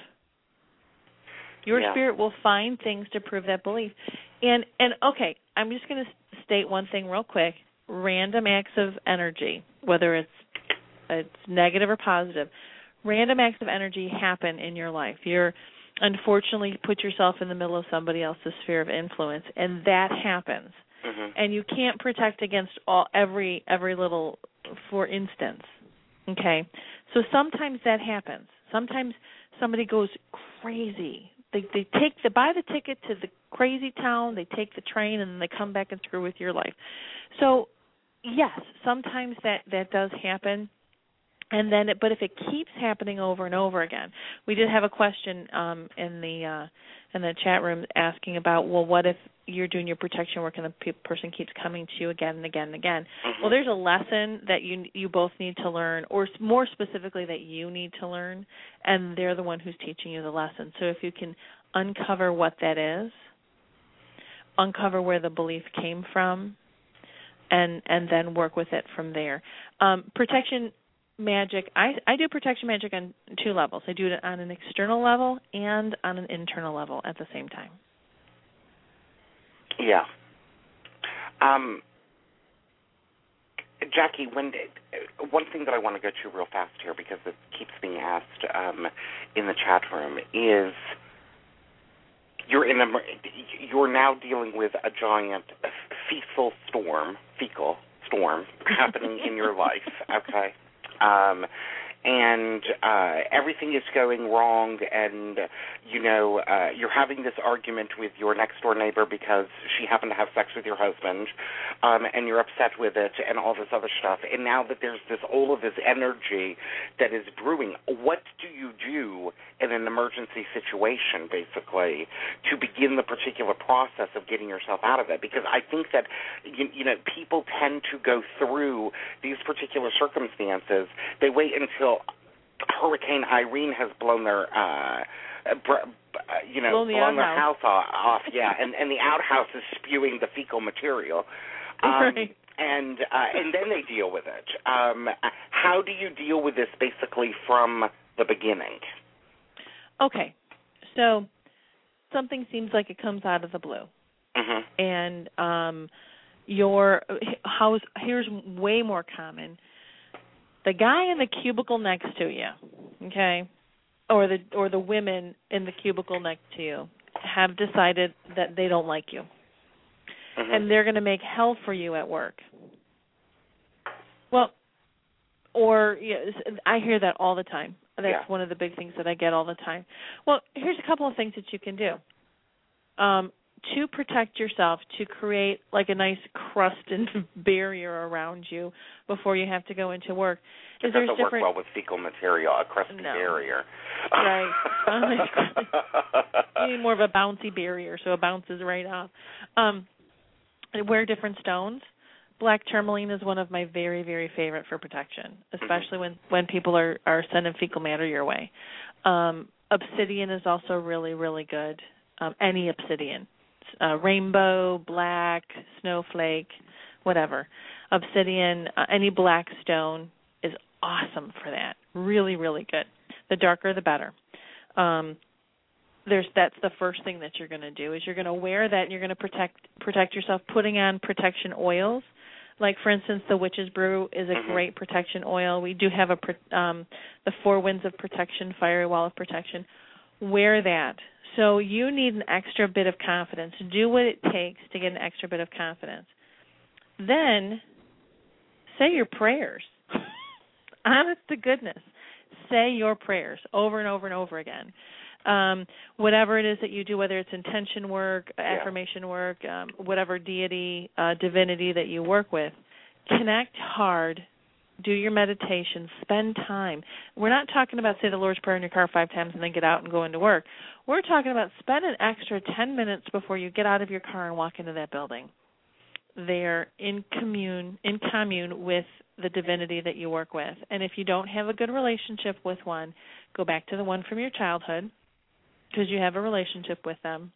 Your yeah. spirit will find things to prove that belief. And, and okay, I'm just going to state one thing real quick. Random acts of energy, whether it's it's negative or positive, random acts of energy happen in your life. You're unfortunately put yourself in the middle of somebody else's sphere of influence, and that happens. Mm-hmm. And you can't protect against all every every little, for instance. Okay? So sometimes that happens. Sometimes somebody goes crazy. They they take the buy the ticket to the crazy town, they take the train, and then they come back and screw with your life. So yes, sometimes that that does happen. And then, but if it keeps happening over and over again, we did have a question um, in the uh, in the chat room asking about, well, what if you're doing your protection work and the pe- person keeps coming to you again and again and again? Mm-hmm. Well, there's a lesson that you you both need to learn, or more specifically that you need to learn, and they're the one who's teaching you the lesson. So if you can uncover what that is, uncover where the belief came from, and and then work with it from there. Um, protection magic, I, I do protection magic on two levels. I do it on an external level and on an internal level at the same time. Yeah. Um, Jackie, when one thing that I want to go to real fast here, because it keeps being asked um, in the chat room, is you're in a, you're now dealing with a giant fecal storm, fecal storm happening in your life. Okay. Um, and uh, everything is going wrong, and, you know, uh, you're having this argument with your next-door neighbor because she happened to have sex with your husband, um, and you're upset with it and all this other stuff. And now that there's this all of this energy that is brewing, what do you do in an emergency situation, basically, to begin the particular process of getting yourself out of it? Because I think that, you, you know, people tend to go through these particular circumstances. They wait until Hurricane Irene has blown their, uh, br- uh, you know, blown, the blown their outhouse. house off, yeah, and, and the outhouse is spewing the fecal material. Um, right. And uh, and then they deal with it. Um, how do you deal with this basically from the beginning? Okay, so something seems like it comes out of the blue, Mm-hmm. and um, your house. Here's way more common: the guy in the cubicle next to you, okay, or the or the women in the cubicle next to you have decided that they don't like you, Mm-hmm. and they're going to make hell for you at work. Well, or you know, I hear that all the time. That's Yeah. one of the big things that I get all the time. Well, here's a couple of things that you can do um, to protect yourself, to create like a nice crust and barrier around you before you have to go into work. It Is there's doesn't work different well with fecal material, a crusty No. barrier. Right. You need more of a bouncy barrier, so it bounces right off. Um, I wear different stones. Black tourmaline is one of my very, very favorite for protection, especially when, when people are, are sending fecal matter your way. Um, obsidian is also really, really good. Um, any obsidian. Uh, rainbow, black, snowflake, whatever. Obsidian, uh, any black stone is awesome for that. Really, really good. The darker, the better. Um, there's that's the first thing that you're going to do is you're going to wear that and you're going to protect protect yourself, putting on protection oils. Like, for instance, the Witch's Brew is a Mm-hmm. great protection oil. We do have a um, the Four Winds of Protection, Fiery Wall of Protection. Wear that. So you need an extra bit of confidence. Do what it takes to get an extra bit of confidence. Then say your prayers. Honest to goodness. Say your prayers over and over and over again. Um, whatever it is that you do, whether it's intention work, Yeah. affirmation work, um, whatever deity, uh, divinity that you work with, connect hard, do your meditation, spend time. We're not talking about say the Lord's Prayer in your car five times and then get out and go into work. We're talking about spend an extra ten minutes before you get out of your car and walk into that building. They're in commune, in commune with the divinity that you work with. And if you don't have a good relationship with one, go back to the one from your childhood, because you have a relationship with them,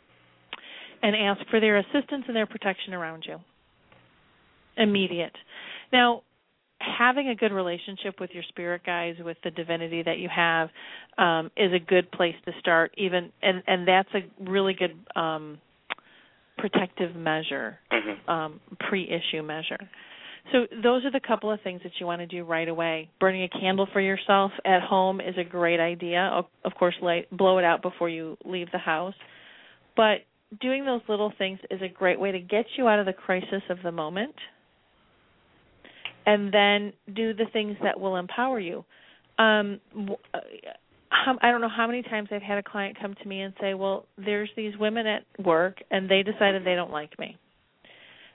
and ask for their assistance and their protection around you. Immediate. Now, having a good relationship with your spirit guides, with the divinity that you have, um, is a good place to start. Even and, and that's a really good um, protective measure, Mm-hmm. um, pre-issue measure. So those are the couple of things that you want to do right away. Burning a candle for yourself at home is a great idea. Of, of course, light, blow it out before you leave the house. But doing those little things is a great way to get you out of the crisis of the moment, and then do the things that will empower you. Um, I don't know how many times I've had a client come to me and say, well, there's these women at work, and they decided they don't like me.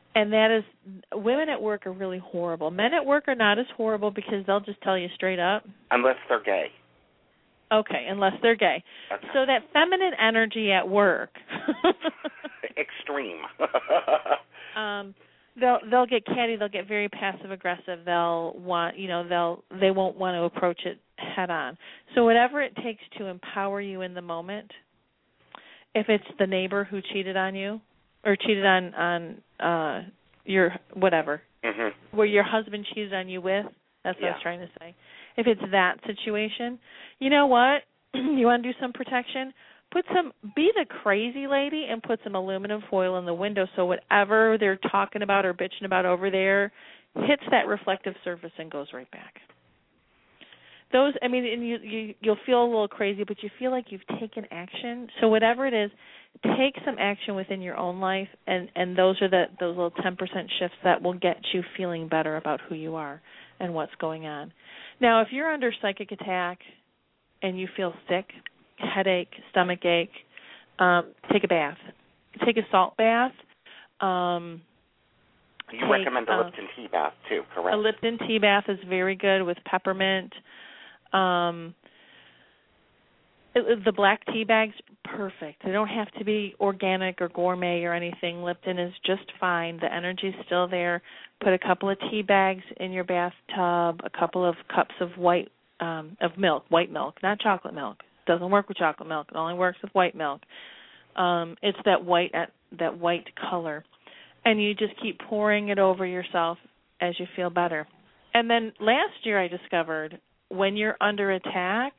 And that is, women at work are really horrible. Men at work are not as horrible because they'll just tell you straight up. Unless they're gay. Okay, unless they're gay. Okay. So that feminine energy at work. Extreme. um, they'll they'll get catty. They'll get very passive aggressive. They'll want you know they'll they won't want to approach it head on. So whatever it takes to empower you in the moment. If it's the neighbor who cheated on you, or cheated on on uh, your whatever, mm-hmm. where your husband cheated on you with, that's what yeah. I was trying to say. If it's that situation, you know what? You want to do some protection? Put some, be the crazy lady and put some aluminum foil in the window so whatever they're talking about or bitching about over there hits that reflective surface and goes right back. Those, I mean, and you, you, you'll feel a little crazy, but you feel like you've taken action. So whatever it is, take some action within your own life, and, and those are the those little ten percent shifts that will get you feeling better about who you are and what's going on. Now, if you're under psychic attack and you feel sick, headache, stomach ache, um, take a bath. Take a salt bath. Um, you take, recommend a uh, Lipton tea bath, too, correct? A Lipton tea bath is very good with peppermint. Um, it, the black tea bags, perfect. They don't have to be organic or gourmet or anything. Lipton is just fine. The energy's still there. Put a couple of tea bags in your bathtub, a couple of cups of white um, of milk, white milk, not chocolate milk. It doesn't work with chocolate milk. It only works with white milk. Um, it's that white that white color, and you just keep pouring it over yourself as you feel better. And then last year I discovered, when you're under attack,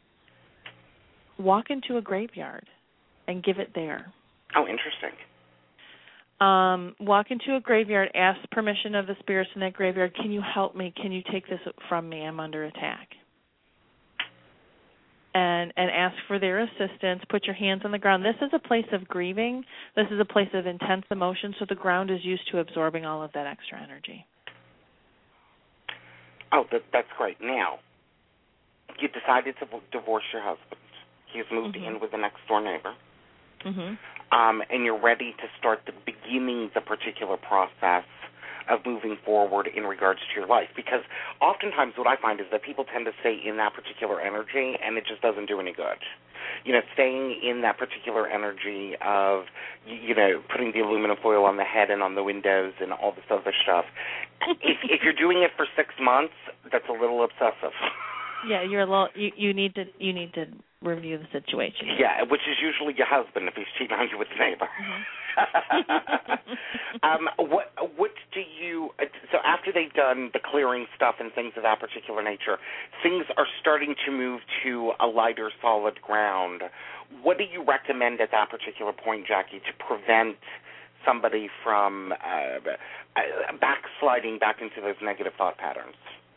walk into a graveyard and give it there. Oh, interesting. Um, walk into a graveyard, ask permission of the spirits in that graveyard, can you help me? Can you take this from me? I'm under attack. And and ask for their assistance. Put your hands on the ground. This is a place of grieving. This is a place of intense emotion, so the ground is used to absorbing all of that extra energy. Oh, that, that's great. Now, you decided to divorce your husband. He's moved mm-hmm. in with the next-door neighbor. Mm-hmm. Um, and you're ready to start the beginning the particular process of moving forward in regards to your life. Because oftentimes what I find is that people tend to stay in that particular energy, and it just doesn't do any good. You know, staying in that particular energy of, you know, putting the aluminum foil on the head and on the windows and all this other stuff. if, if you're doing it for six months, that's a little obsessive. Yeah, you're a little. You, you need to. You need to review the situation. Yeah, which is usually your husband if he's cheating on you with the neighbor. Mm-hmm. um, what what do you? So after they've done the clearing stuff and things of that particular nature, things are starting to move to a lighter, solid ground. What do you recommend at that particular point, Jackie, to prevent somebody from uh, backsliding back into those negative thought patterns?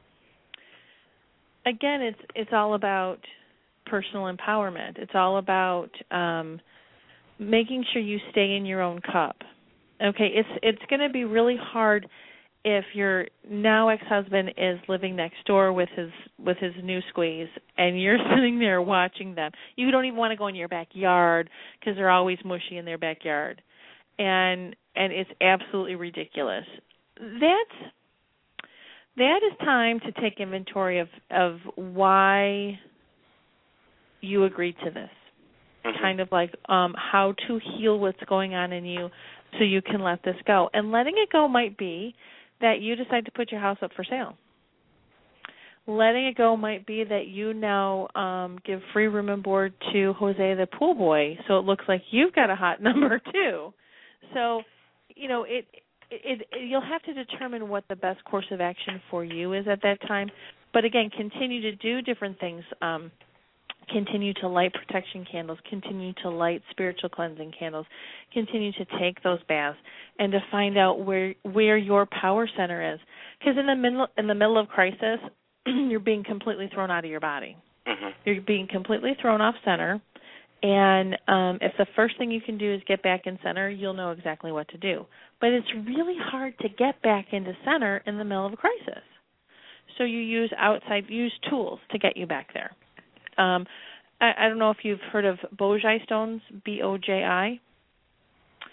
Again, it's it's all about personal empowerment. It's all about um, making sure you stay in your own cup. Okay, it's it's going to be really hard if your now ex-husband is living next door with his with his new squeeze, and you're sitting there watching them. You don't even want to go in your backyard because they're always mushy in their backyard, and and it's absolutely ridiculous. That's That is time to take inventory of, of why you agreed to this. Mm-hmm. Kind of like um, how to heal what's going on in you so you can let this go. And letting it go might be that you decide to put your house up for sale. Letting it go might be that you now um, give free room and board to Jose the pool boy, so it looks like you've got a hot number too. So, you know, it... It, it, you'll have to determine what the best course of action for you is at that time. But, again, continue to do different things. Um, continue to light protection candles. Continue to light spiritual cleansing candles. Continue to take those baths and to find out where where your power center is. Because in the middle in the middle of crisis, you're being completely thrown out of your body. Mm-hmm. You're being completely thrown off center. And um, if the first thing you can do is get back in center, you'll know exactly what to do. But it's really hard to get back into center in the middle of a crisis. So you use outside, use tools to get you back there. Um, I, I don't know if you've heard of Bojai stones, B O J I.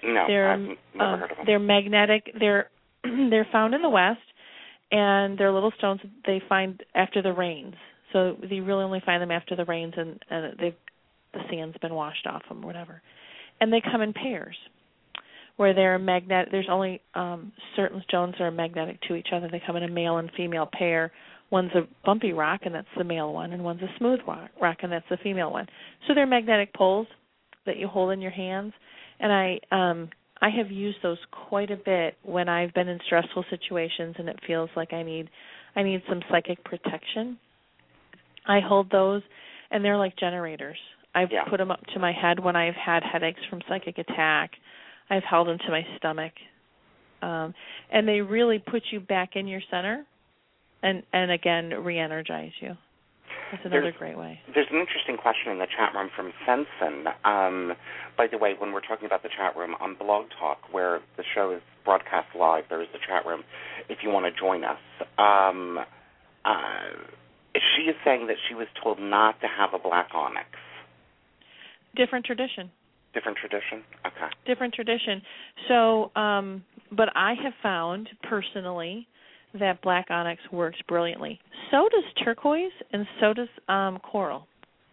No, They're, I've n- never uh, heard of them. They're magnetic. They're they're found in the West, and they're little stones they find after the rains. So you really only find them after the rains and, and they've, the sand's been washed off them or whatever. And they come in pairs, where they're magnetic. There's only um, certain stones that are magnetic to each other. They come in a male and female pair. One's a bumpy rock, and that's the male one, and one's a smooth rock, rock and that's the female one. So they're magnetic poles that you hold in your hands. And I um, I have used those quite a bit when I've been in stressful situations and it feels like I need I need some psychic protection. I hold those, and they're like generators. I've Yeah. put them up to my head when I've had headaches from psychic attack. I've held them to my stomach. Um, and they really put you back in your center and, and again, re-energize you. That's another There's- great way. There's an interesting question in the chat room from Sensen. Um, by the way, when we're talking about the chat room on Blog Talk, where the show is broadcast live, there is the chat room if you want to join us. Um, uh, she is saying that she was told not to have a black onyx. Different tradition. Different tradition? Okay. Different tradition. So, um, but I have found personally that black onyx works brilliantly. So does turquoise, and so does um, coral.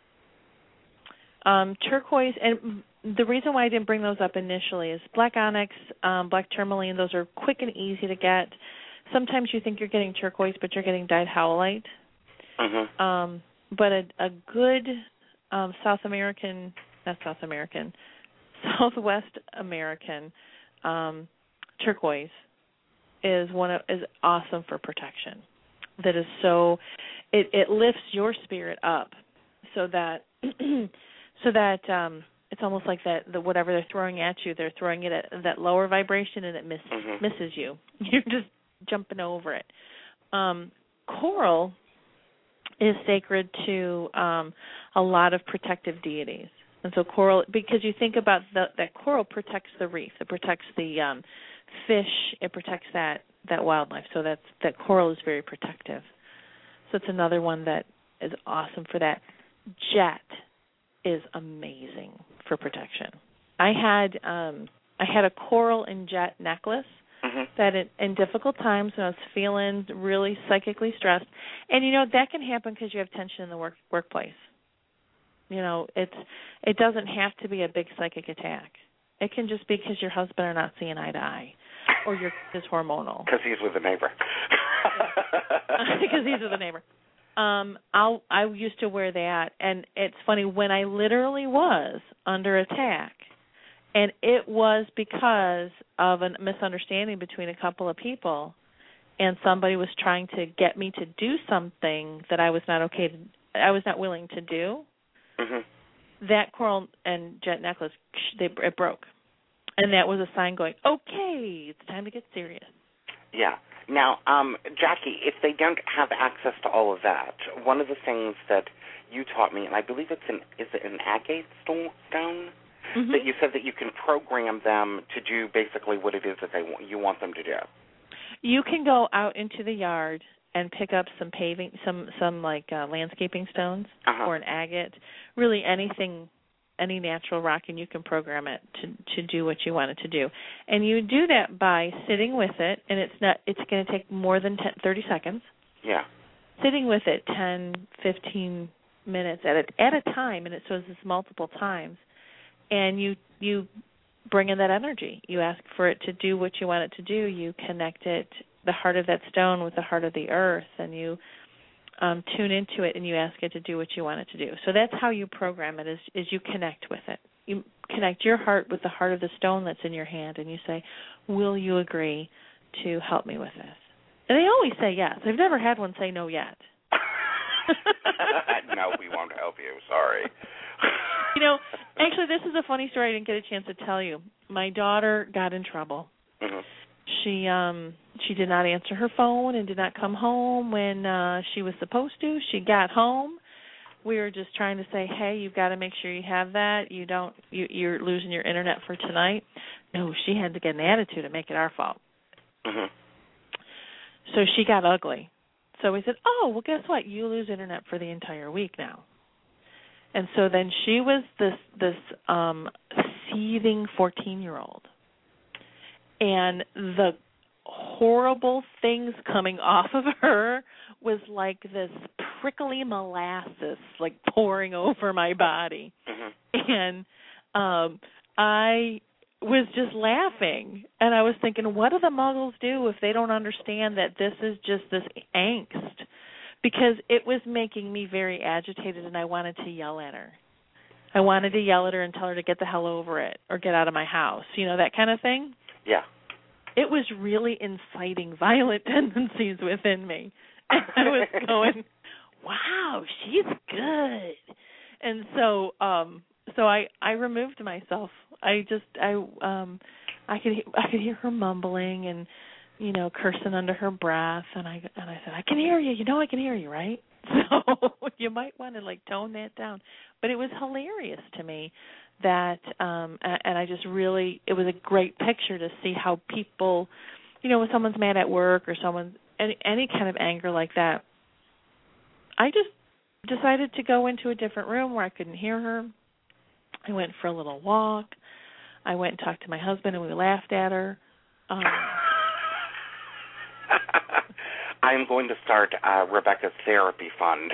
Um, turquoise, and the reason why I didn't bring those up initially is black onyx, um, black tourmaline, those are quick and easy to get. Sometimes you think you're getting turquoise, but you're getting dyed howlite. Mm-hmm. Um, but a, a good um, South American, not South American, Southwest American um, turquoise is one of is awesome for protection. That is so, it, it lifts your spirit up, so that so that um, it's almost like that the whatever they're throwing at you, they're throwing it at that lower vibration, and it miss, Mhm. misses you. You're just jumping over it. Um, coral is sacred to um, a lot of protective deities. And so coral, because you think about the, that coral protects the reef, it protects the um, fish, it protects that, that wildlife. So that's, that coral is very protective. So it's another one that is awesome for that. Jet is amazing for protection. I had um, I had a coral and jet necklace Mm-hmm. that in, in difficult times when I was feeling really psychically stressed, and you know that can happen because you have tension in the work workplace. You know, it's it doesn't have to be a big psychic attack. It can just be because your husband are not seeing eye to eye, or your kid is hormonal. Because he's with the neighbor. Because he's with the neighbor. Um, I'll I used to wear that, and it's funny when I literally was under attack. And it was because of a misunderstanding between a couple of people, and somebody was trying to get me to do something that I was not okay to, I was not willing to do. Mm-hmm. That coral and jet necklace, they, it broke, and that was a sign going, okay, it's time to get serious. Yeah. Now, um, Jackie, if they don't have access to all of that, one of the things that you taught me, and I believe it's an is it an agate sto- stone. Mm-hmm. That you said that you can program them to do basically what it is that they want, you want them to do. You can go out into the yard and pick up some paving, some some like uh, landscaping stones Uh-huh. or an agate, really anything, any natural rock, and you can program it to to do what you want it to do. And you do that by sitting with it, and it's not it's going to take more than ten, thirty seconds. Yeah. Sitting with it ten, fifteen minutes at a, at a time, and it so it's multiple times. And you you bring in that energy. You ask for it to do what you want it to do. You connect it, the heart of that stone with the heart of the earth, and you um, tune into it, and you ask it to do what you want it to do. So that's how you program it, is, is you connect with it. You connect your heart with the heart of the stone that's in your hand, and you say, will you agree to help me with this? And they always say yes. I've never had one say no yet. No, we won't help you. Sorry. You know, actually, this is a funny story I didn't get a chance to tell you. My daughter got in trouble. Mm-hmm. She um she did not answer her phone and did not come home when uh she was supposed to. She got home. We were just trying to say, hey, you've got to make sure you have that. You don't you you're losing your internet for tonight. No, she had to get an attitude and make it our fault. Mm-hmm. So she got ugly. So we said, oh, well, guess what? You lose internet for the entire week now. And so then she was this this um, seething fourteen-year-old. and the horrible things coming off of her was like this prickly molasses like pouring over my body. Mm-hmm. And um I was just laughing, and I was thinking, what do the muggles do if they don't understand that this is just this angst? Because it was making me very agitated, and I wanted to yell at her. I wanted to yell at her and tell her to get the hell over it or get out of my house, you know, that kind of thing. Yeah. It was really inciting violent tendencies within me. And I was going, wow, she's good. And so um, so I, I removed myself. I just, I um, I could I could hear her mumbling and, you know, cursing under her breath. And I, and I said, I can hear you. You know I can hear you, right? So you might want to, like, tone that down. But it was hilarious to me that, um, and I just really, it was a great picture to see how people, you know, when someone's mad at work or someone's, any, any kind of anger like that, I just decided to go into a different room where I couldn't hear her. I went for a little walk. I went and talked to my husband, and we laughed at her. Um, I'm going to start uh, Rebecca's therapy fund.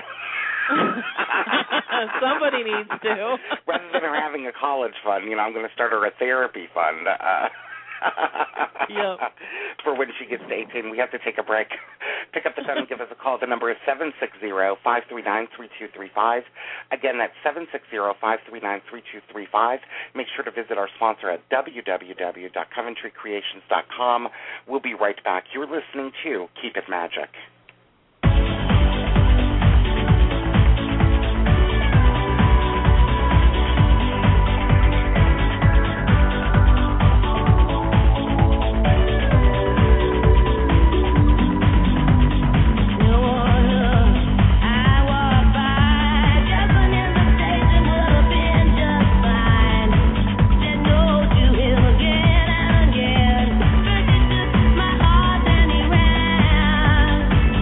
Somebody needs to. Rather than her having a college fund, you know, I'm going to start her a therapy fund. Uh, yep. For when she gets to eighteen. We have to take a break. Pick up the phone and give us a call. The number is seven six zero, five three nine, three two three five. Again, that's seven six zero, five three nine, three two three five. Make sure to visit our sponsor at w w w dot coventry creations dot com. We'll be right back. You're listening to Keep It Magic. Again, but it took my heart and he ran.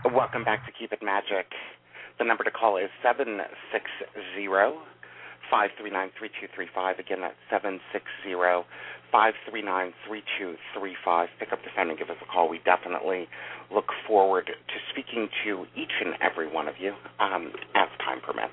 Welcome back to Keep It Magic. The number to call is seven six zero, five three nine, three two three five. Again, that's seven six zero, five three nine, three two three five. Pick up the phone and give us a call. We definitely look forward to speaking to each and every one of you um, as time permits.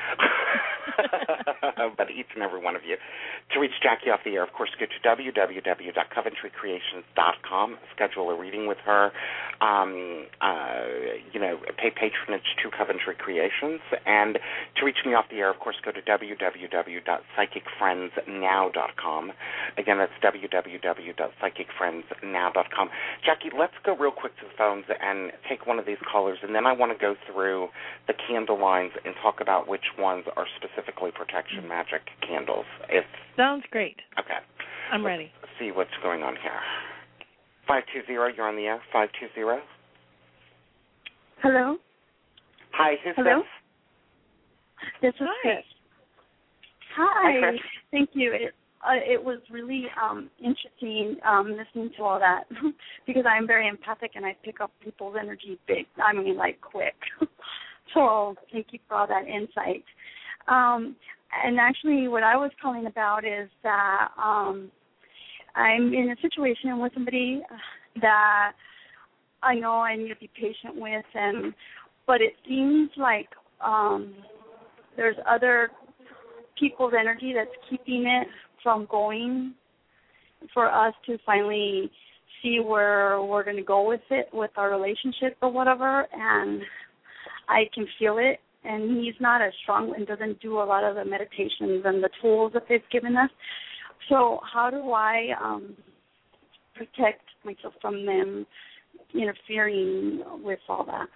But each and every one of you. To reach Jackie off the air, of course, go to w w w dot coventry creations dot com, schedule a reading with her, um, uh, you know, pay patronage to Coventry Creations. And to reach me off the air, of course, go to w w w dot psychic friends now dot com. Again, that's w w w dot psychic friends now dot com. Jackie, let's go real quick to the phones and take one of these callers, and then I want to go through the candle lines and talk about which ones are specifically protection magic candles. If Sounds great. Okay. I'm ready. Let's see what's going on here. five two zero, you're on the air. five two zero. Hello? Hi, who's Hello? this? This is Hi. Chris. Hi. Hi, Chris. Thank you. It, uh, it was really um, interesting um, listening to all that because I'm very empathic and I pick up people's energy big. I mean, like, quick. So thank you for all that insight. Um, and actually what I was calling about is that um, I'm in a situation with somebody that I know I need to be patient with, and but it seems like um, there's other people's energy that's keeping it from going for us to finally see where we're going to go with it, with our relationship or whatever, and I can feel it. And he's not as strong and doesn't do a lot of the meditations and the tools that they've given us. So how do I um, protect myself from them interfering with all that?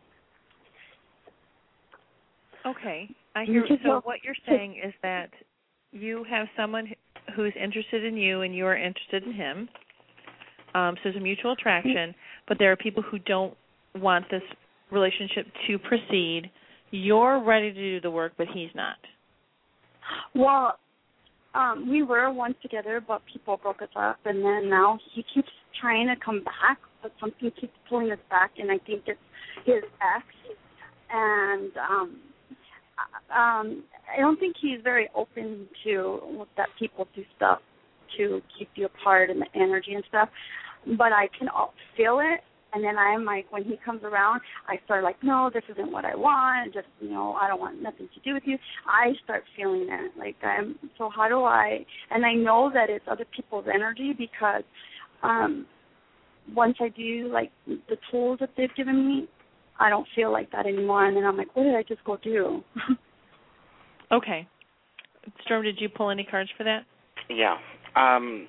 Okay. I hear. So what you're saying is that you have someone who's interested in you and you are interested in him. Um, so there's a mutual attraction, but there are people who don't want this relationship to proceed. You're ready to do the work, but he's not. Well, um, we were once together, but people broke us up, and then now he keeps trying to come back, but something keeps pulling us back, and I think it's his ex. And um, um, I don't think he's very open to that people do stuff to keep you apart and the energy and stuff, but I can feel it. And then I'm like, when he comes around, I start like, no, this isn't what I want. Just, you know, I don't want nothing to do with you. I start feeling it. Like, I'm, so how do I, and I know that it's other people's energy because um, once I do, like, the tools that they've given me, I don't feel like that anymore. And then I'm like, what did I just go do? Okay. Storm, did you pull any cards for that? Yeah. Um,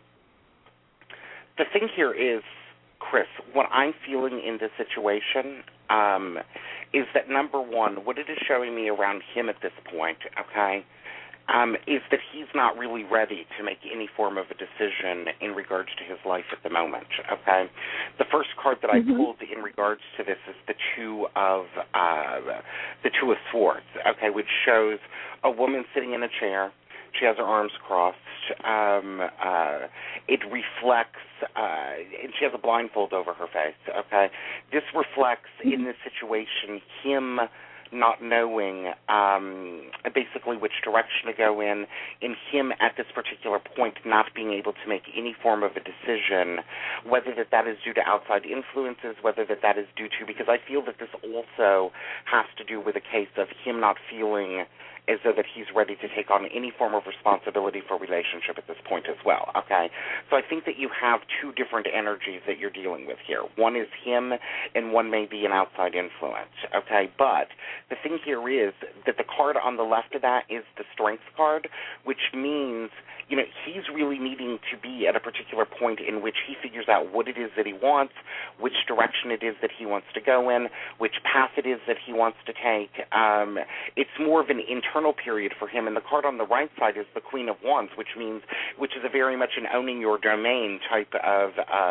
the thing here is, Chris, what I'm feeling in this situation um, is that, number one, what it is showing me around him at this point, okay, um, is that he's not really ready to make any form of a decision in regards to his life at the moment, okay? The first card that I mm-hmm. pulled in regards to this is the two of uh, the two of swords, okay, which shows a woman sitting in a chair. She has her arms crossed. Um, uh, it reflects, uh, and she has a blindfold over her face, okay? This reflects, in this situation, him not knowing um, basically which direction to go in, and him at this particular point not being able to make any form of a decision, whether that that is due to outside influences, whether that that is due to, because I feel that this also has to do with a case of him not feeling as though that he's ready to take on any form of responsibility for a relationship at this point as well, okay? So I think that you have two different energies that you're dealing with here. One is him, and one may be an outside influence, okay? But the thing here is that the card on the left of that is the Strength card, which means, you know, he's really needing to be at a particular point in which he figures out what it is that he wants, which direction it is that he wants to go in, which path it is that he wants to take. Um, it's more of an internal period for him, and the card on the right side is the Queen of Wands, which means, which is a very much an owning your domain type of uh,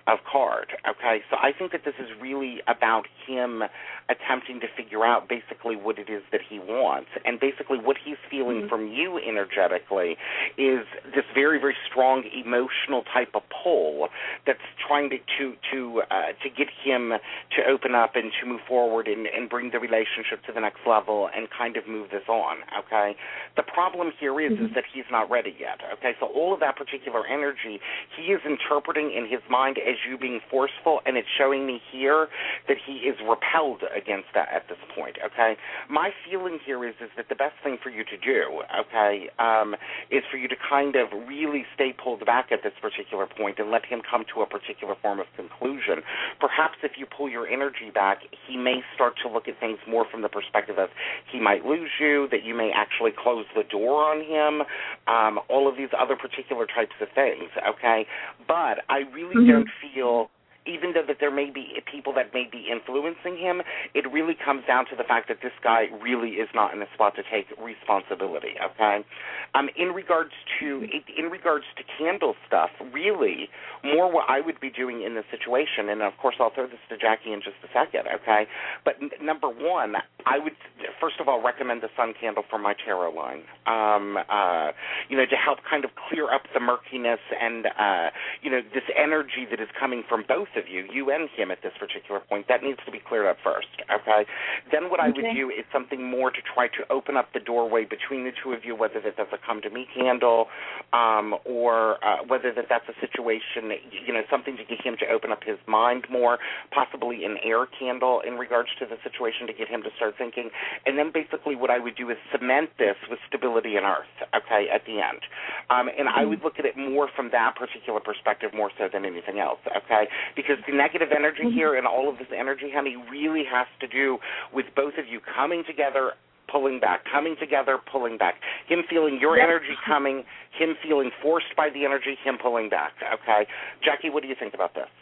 of card, okay? So I think that this is really about him attempting to figure out basically what it is that he wants. And basically what he's feeling mm-hmm. from you energetically is this very, very strong emotional type of pull that's trying to to to, uh, to get him to open up and to move forward and, and bring the relationship to the next level and kind of move this on, okay? The problem here is, mm-hmm. is that he's not ready yet, okay? So all of that particular energy, he is interpreting in his mind as you being forceful, and it's showing me here that he is repelled against that at this point, okay? My feeling here is, is that the best thing for you to do, okay, um, is for you to kind of really stay pulled back at this particular point and let him come to a particular form of conclusion. Perhaps if you pull your energy back, he may start to look at things more from the perspective of he might lose you, that you may actually close the door on him, um, all of these other particular types of things, okay? But I really mm-hmm. don't feel, even though that there may be people that may be influencing him, it really comes down to the fact that this guy really is not in a spot to take responsibility, okay? Um, in regards to in regards to candle stuff, really, more what I would be doing in this situation, and of course I'll throw this to Jackie in just a second, okay? But n- number one, I would first of all recommend the sun candle for my tarot line, um, uh, you know, to help kind of clear up the murkiness and, uh, you know, this energy that is coming from both of you, you and him at this particular point. That needs to be cleared up first, okay? Then what okay. I would do is something more to try to open up the doorway between the two of you, whether that that's a come-to-me candle um, or uh, whether that that's a situation, you know, something to get him to open up his mind more, possibly an air candle in regards to the situation to get him to start thinking. And then basically what I would do is cement this with stability and earth, okay, at the end. Um, and mm-hmm. I would look at it more from that particular perspective more so than anything else, okay? Because the negative energy here and all of this energy, honey, really has to do with both of you coming together, pulling back, coming together, pulling back. Him feeling your yep. energy coming, him feeling forced by the energy, him pulling back, okay? Jackie, what do you think about this?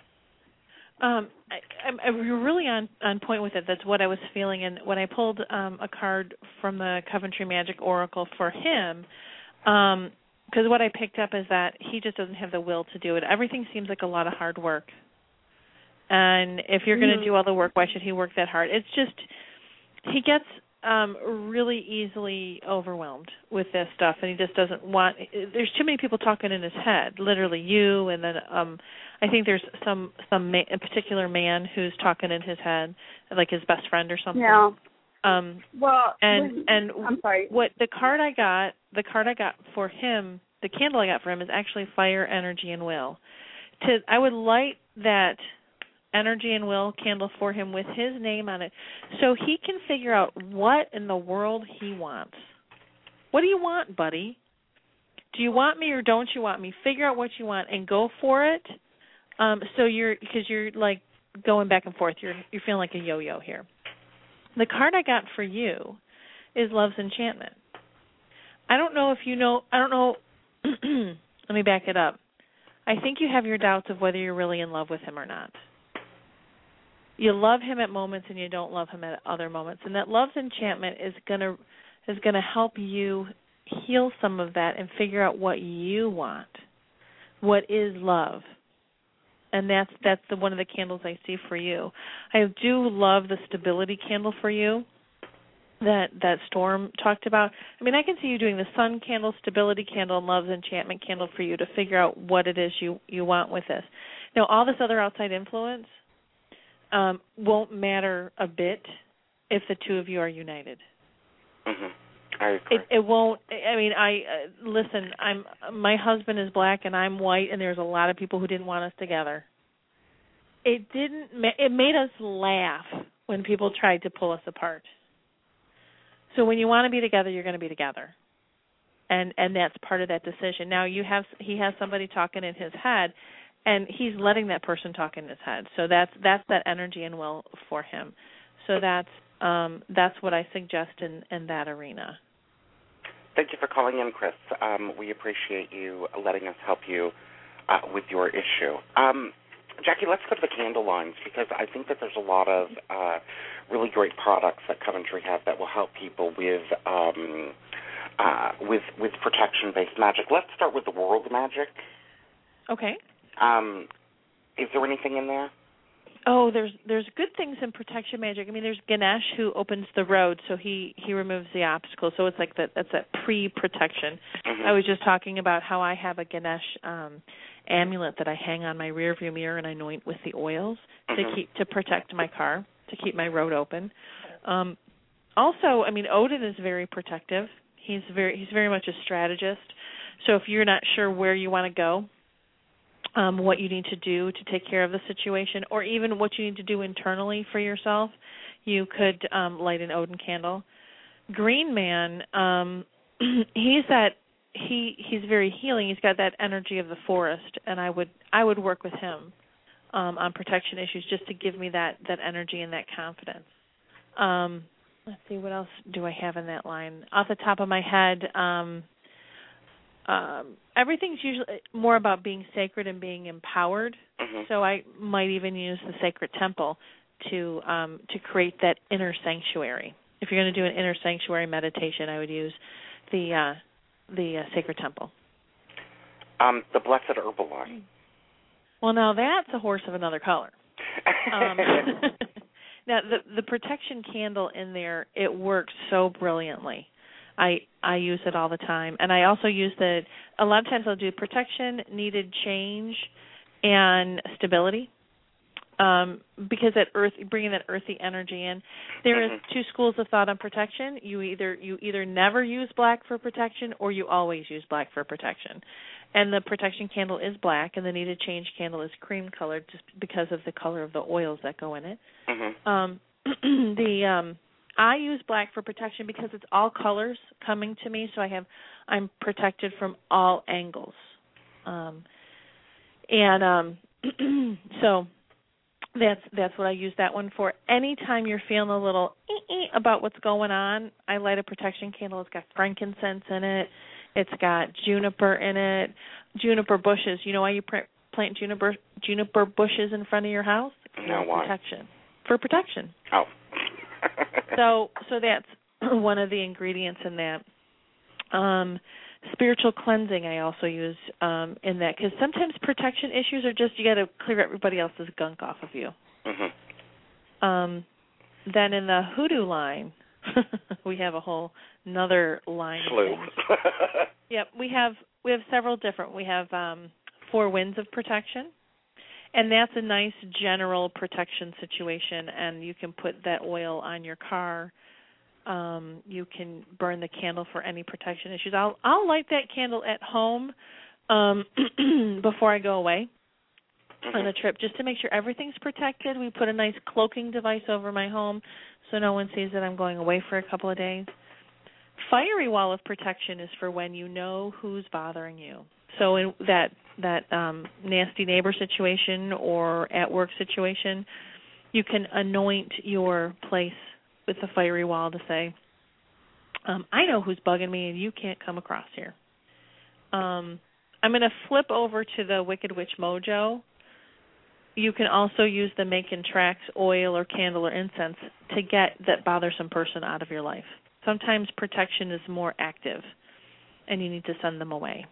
Um, I, I'm, I'm really on, on point with it. That's what I was feeling. And when I pulled um, a card from the Coventry Magic Oracle for him, um, because what I picked up is that he just doesn't have the will to do it. Everything seems like a lot of hard work. And if you're mm-hmm. going to do all the work, why should he work that hard? It's just he gets um, really easily overwhelmed with this stuff, and he just doesn't want – there's too many people talking in his head, literally you, and then um, I think there's some, some ma- a particular man who's talking in his head, like his best friend or something. Yeah. Um, well, and and I'm sorry. What the card I got, the card I got for him, the candle I got for him is actually fire, energy, and will. To I would light that energy and will candle for him with his name on it, so he can figure out what in the world he wants. What do you want, buddy? Do you want me or don't you want me? Figure out what you want and go for it. Um, so you're because you're like going back and forth. You're you're feeling like a yo-yo here. The card I got for you is Love's Enchantment. I don't know if you know, I don't know, let me back it up. I think you have your doubts of whether you're really in love with him or not. You love him at moments and you don't love him at other moments. And that Love's Enchantment is going to is going to help you heal some of that and figure out what you want. What is love? And that's that's the one of the candles I see for you. I do love the stability candle for you that that Storm talked about. I mean, I can see you doing the sun candle, stability candle, and Love's Enchantment candle for you to figure out what it is you, you want with this. Now, all this other outside influence um, won't matter a bit if the two of you are united. Mm-hmm. I agree. It, it won't. I mean, I uh, listen. I'm my husband is black and I'm white, and there's a lot of people who didn't want us together. It didn't. It made us laugh when people tried to pull us apart. So when you want to be together, you're going to be together, and and that's part of that decision. Now you have he has somebody talking in his head, and he's letting that person talk in his head. So that's that's that energy and will for him. So that's. Um, that's what I suggest in, in that arena. Thank you for calling in, Chris. Um, we appreciate you letting us help you uh, with your issue. Um, Jackie, let's go to the candle lines because I think that there's a lot of uh, really great products that Coventry have that will help people with um, uh, with with protection-based magic. Let's start with the world magic. Okay. Um, Is there anything in there? Oh, there's there's good things in protection magic. I mean, there's Ganesh who opens the road, so he he removes the obstacles. So it's like that. That's that pre-protection. Mm-hmm. I was just talking about how I have a Ganesh um, amulet that I hang on my rearview mirror and I anoint with the oils Mm-hmm. to keep to protect my car, to keep my road open. Um, also, I mean, Odin is very protective. He's very he's very much a strategist. So if you're not sure where you want to go, Um, what you need to do to take care of the situation, or even what you need to do internally for yourself, you could um, light an Odin candle. Green Man, um, he's that he he's very healing. He's got that energy of the forest, and I would I would work with him um, on protection issues just to give me that that energy and that confidence. Um, let's see, what else do I have in that line? Off the top of my head. Um, Um, everything's usually more about being sacred and being empowered. Mm-hmm. So I might even use the sacred temple to um, to create that inner sanctuary. If you're going to do an inner sanctuary meditation, I would use the uh, the uh, sacred temple. Um, the Blessed Herbalife. Well, now that's a horse of another color. Um, now the the protection candle in there, it works so brilliantly. I I use it all the time, and I also use the. A lot of times I'll do protection, needed change, and stability, um, because that earth, bringing that earthy energy in. There Mm-hmm. is two schools of thought on protection. You either you either never use black for protection, or you always use black for protection. And the protection candle is black, and the needed change candle is cream colored, just because of the color of the oils that go in it. Mm-hmm. Um, the um, I use black for protection because it's all colors coming to me, so I have I'm protected from all angles, um, and um, so that's that's what I use that one for. Anytime you're feeling a little ee-ee about what's going on, I light a protection candle. It's got frankincense in it. It's got juniper in it. Juniper bushes. You know why you plant juniper juniper bushes in front of your house? No, for why? Protection. For protection. Oh. So, so that's one of the ingredients in that. Um, spiritual cleansing I also use um, in that, because sometimes protection issues are just you got to clear everybody else's gunk off of you. Mm-hmm. Um, then in the hoodoo line, we have a whole another line Slew. of things. Yep, we have we have several different. We have um, four winds of protection. And that's a nice general protection situation, and you can put that oil on your car. Um, you can burn the candle for any protection issues. I'll I'll light that candle at home um, before I go away Mm-hmm. on a trip, just to make sure everything's protected. We put a nice cloaking device over my home so no one sees that I'm going away for a couple of days. Fiery wall of protection is for when you know who's bothering you. So in that that um, nasty neighbor situation or at work situation, you can anoint your place with a fiery wall to say, um, I know who's bugging me and you can't come across here. Um, I'm going to flip over to the Wicked Witch Mojo. You can also use the Macon Tracks oil or candle or incense to get that bothersome person out of your life. Sometimes protection is more active and you need to send them away.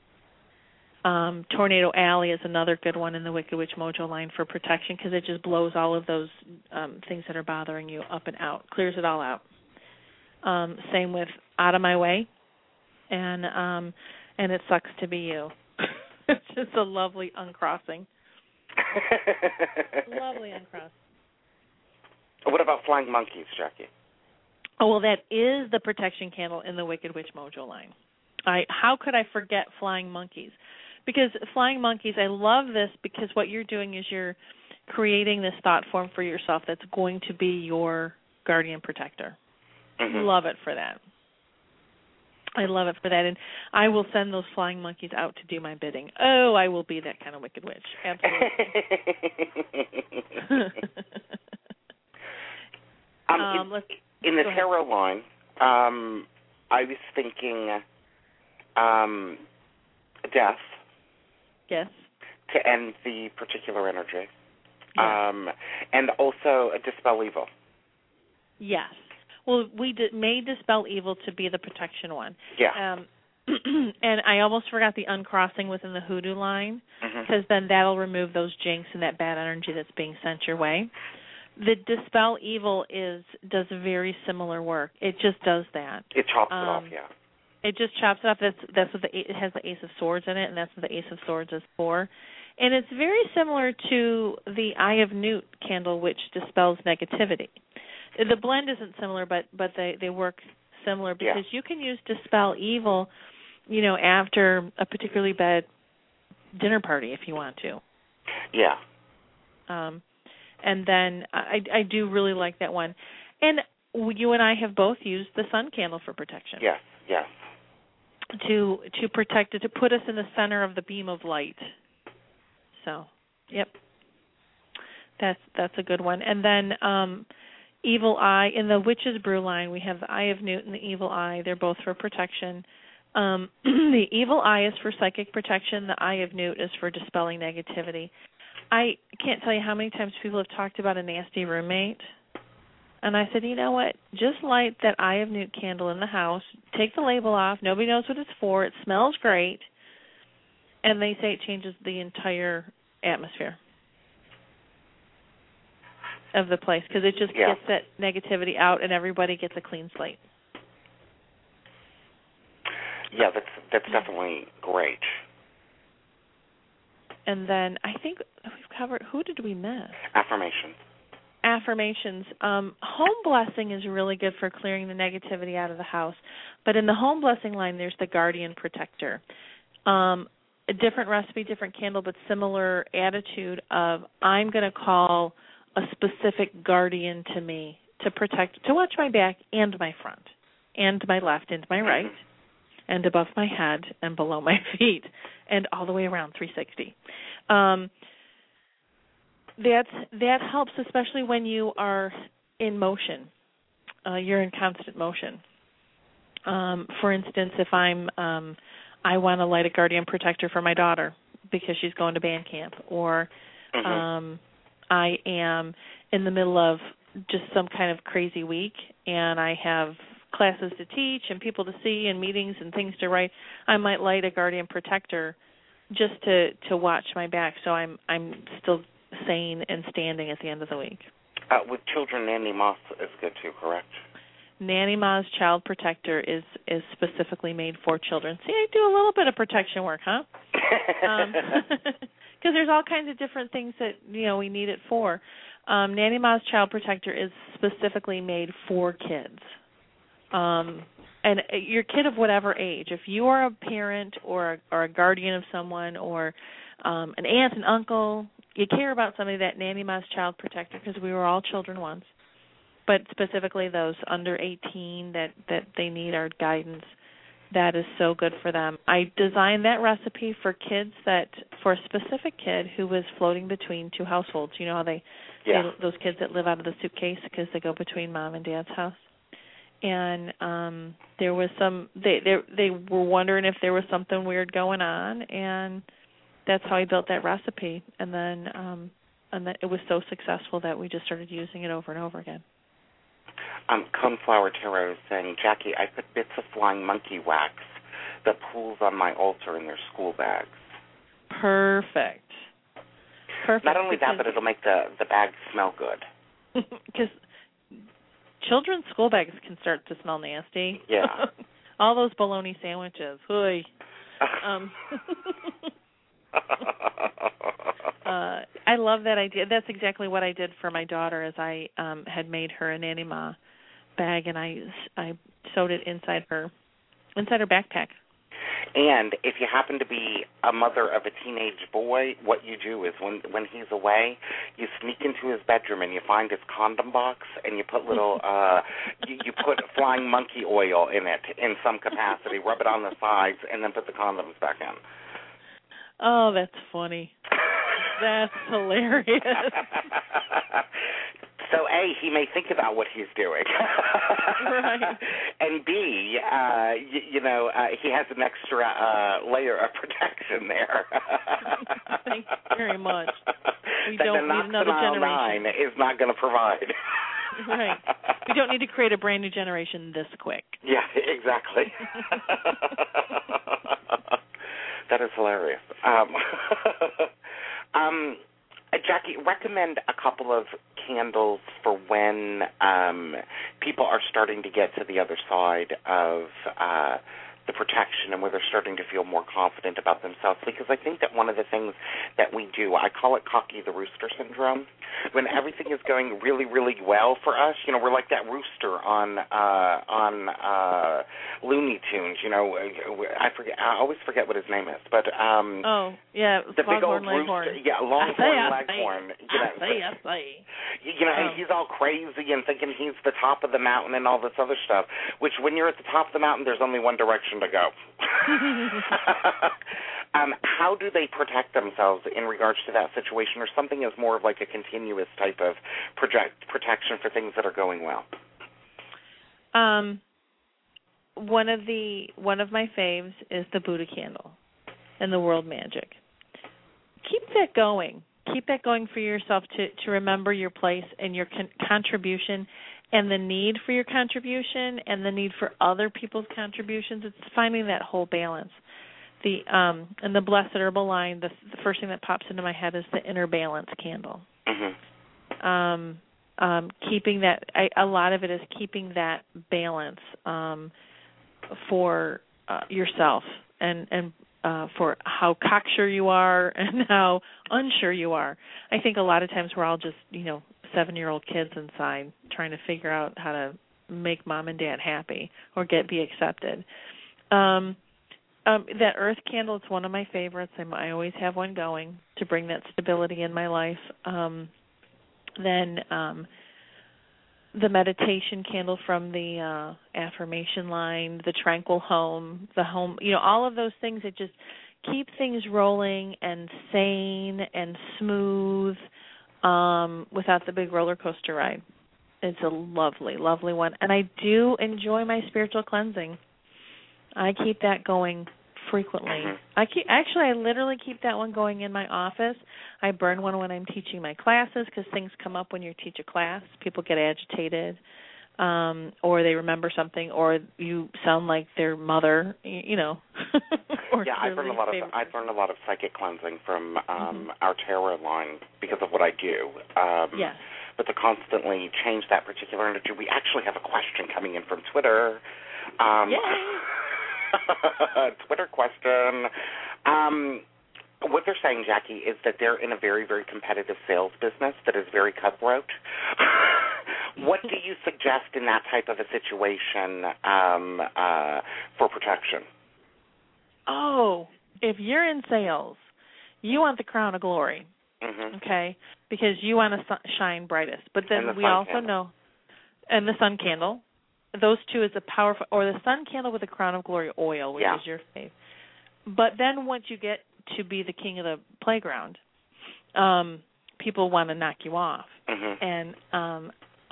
Um, Tornado Alley is another good one in the Wicked Witch Mojo line for protection, because it just blows all of those um, things that are bothering you up and out, clears it all out. Um, same with Out of My Way, and um, and It Sucks to Be You. It's just a lovely uncrossing. Lovely uncross. What about Flying Monkeys, Jackie? Oh, well, that is the protection candle in the Wicked Witch Mojo line. I how could I forget Flying Monkeys? Because Flying Monkeys, I love this because what you're doing is you're creating this thought form for yourself that's going to be your guardian protector. Mm-hmm. Love it for that. I love it for that. And I will send those flying monkeys out to do my bidding. Oh, I will be that kind of wicked witch. Absolutely. um, um, let's, in, in the go tarot ahead. line, um, I was thinking um, death. Yes. To end the particular energy. Yeah. Um, and also uh, dispel evil. Yes. Well, we did, may dispel evil to be the protection one. Yeah. Um, and I almost forgot the uncrossing within the hoodoo line, Mhm. because then that'll remove those jinx and that bad energy that's being sent your way. The dispel evil is does very similar work. It just does that. It chops Um, it off, yeah. It just chops it off. That's that's what the it has the Ace of Swords in it, and that's what the Ace of Swords is for. And it's very similar to the Eye of Newt candle, which dispels negativity. The blend isn't similar, but but they they work similar, because Yeah. you can use dispel evil, you know, after a particularly bad dinner party if you want to. Yeah. Um, and then I I do really like that one. And you and I have both used the sun candle for protection. Yes, yes. To to protect it, to put us in the center of the beam of light. So, yep. That's that's a good one. And then um, Evil Eye, in the Witch's Brew line, we have the Eye of Newt and the Evil Eye. They're both for protection. Um, the Evil Eye is for psychic protection. The Eye of Newt is for dispelling negativity. I can't tell you how many times people have talked about a nasty roommate. And I said, you know what? Just light that Eye of Newt candle in the house. Take the label off. Nobody knows what it's for. It smells great. And they say it changes the entire atmosphere of the place, because it just Yeah. gets that negativity out and everybody gets a clean slate. Yeah, that's that's definitely great. And then I think we've covered, who did we miss? Affirmations. Affirmations. Um, home blessing is really good for clearing the negativity out of the house. But in the home blessing line, there's the guardian protector. Um, a different recipe, different candle, but similar attitude of, I'm going to call a specific guardian to me to protect, to watch my back and my front, and my left and my right, and above my head and below my feet, and all the way around three sixty. Um, that's, that helps, especially when you are in motion. Uh, you're in constant motion. Um, for instance, if I'm, um, I want to light a guardian protector for my daughter because she's going to band camp, or Mhm. um, I am in the middle of just some kind of crazy week and I have classes to teach and people to see and meetings and things to write, I might light a guardian protector just to, to watch my back so I'm I'm still sane and standing at the end of the week. Uh, with children, Nanny Moss is good too, correct? Nanny Ma's Child Protector is, is specifically made for children. See, I do a little bit of protection work, huh? Um, because there's all kinds of different things that, you know, we need it for. Um, Nanny Ma's Child Protector is specifically made for kids. Um, and your kid of whatever age, if you are a parent or a, or a guardian of someone, or um, an aunt, an uncle, you care about somebody, that Nanny Ma's Child Protector, because we were all children once, but specifically those under eighteen that, that they need our guidance, that is so good for them. I designed that recipe for kids that, for a specific kid who was floating between two households. You know how they, Yeah. they those kids that live out of the suitcase because they go between mom and dad's house. And um, there was some, they, they they were wondering if there was something weird going on, and that's how I built that recipe. And then um, and then it was so successful that we just started using it over and over again. Um, Coneflower Tarot is saying, Jackie, I put bits of flying monkey wax that pools on my altar in their school bags. Perfect. Perfect. Not only that, but it'll make the, the bag smell good. Because children's school bags can start to smell nasty. Yeah. All those bologna sandwiches. Hooey. Um, uh, I love that idea. That's exactly what I did for my daughter, as I um, had made her an Nanny Ma bag, and I, I sewed it inside her inside her backpack. And if you happen to be a mother of a teenage boy, what you do is when when he's away, you sneak into his bedroom and you find his condom box and you put little uh you, you put flying monkey oil in it in some capacity, rub it on the sides, and then put the condoms back in. Oh, that's funny. That's hilarious. So, A, he may think about what he's doing. Right. And B, uh, you, you know, uh, he has an extra uh, layer of protection there. Thank you very much. We that don't the need another Noxenol generation. nine is not going to provide. Right. We don't need to create a brand new generation this quick. Yeah, exactly. That is hilarious. Um, um, Jackie, recommend a couple of candles for when um, people are starting to get to the other side of uh, the protection and where they're starting to feel more confident about themselves. Because I think that one of the things that we do, I call it Cocky the Rooster syndrome. When everything is going really, really well for us, you know, we're like that rooster on uh, on uh, Looney Tunes. You know, I forget. I always forget what his name is, but um, oh yeah, the big old Leghorn. rooster, yeah, longhorn leghorn. You know, I say, I say. You know, and oh. he's all crazy and thinking he's the top of the mountain and all this other stuff. Which, when you're at the top of the mountain, there's only one direction to go. um, how do they protect themselves in regards to that situation, or something is more of like a continuous type of project protection for things that are going well? Um, one of the one of my faves is the Buddha candle and the World Magic. Keep that going. Keep that going for yourself to to remember your place and your con- contribution. And the need for your contribution and the need for other people's contributions. It's finding that whole balance. The um and the Blessed Herbal line, the, the first thing that pops into my head is the Inner Balance candle. Mm-hmm. Um, um, keeping that, I, a lot of it is keeping that balance um, for uh, yourself and and uh, for how cocksure you are and how unsure you are. I think a lot of times we're all just, you know, seven-year-old kids inside trying to figure out how to make mom and dad happy or get be accepted. Um, um, that earth candle, it's one of my favorites. I'm, I always have one going to bring that stability in my life. Um, then um, the meditation candle from the uh, affirmation line, the tranquil home, the home, you know, all of those things that just keep things rolling and sane and smooth, Um, without the big roller coaster ride. It's a lovely, lovely one. And I do enjoy my spiritual cleansing. I keep that going frequently. Mm-hmm. I keep actually I literally keep that one going in my office. I burn one when I'm teaching my classes because things come up when you teach a class. People get agitated, um, or they remember something, or you sound like their mother, you know. or yeah, I've learned a lot of I've learned a lot of psychic cleansing from um, mm-hmm. our tarot line because of what I do. Um, yes. But to constantly change that particular energy, we actually have a question coming in from Twitter. Um, Twitter question. Um, what they're saying, Jackie, is that they're in a very, very competitive sales business that is very cutthroat. What do you suggest in that type of a situation um, uh, for protection? Oh, if you're in sales, you want the crown of glory, mm-hmm. okay, because you want to shine brightest. But then the we also candle. know, and the sun candle, those two is a powerful, or the sun candle with the crown of glory oil, which yeah. is your favorite. But then once you get to be the king of the playground, um, people want to knock you off. Mm-hmm. And um,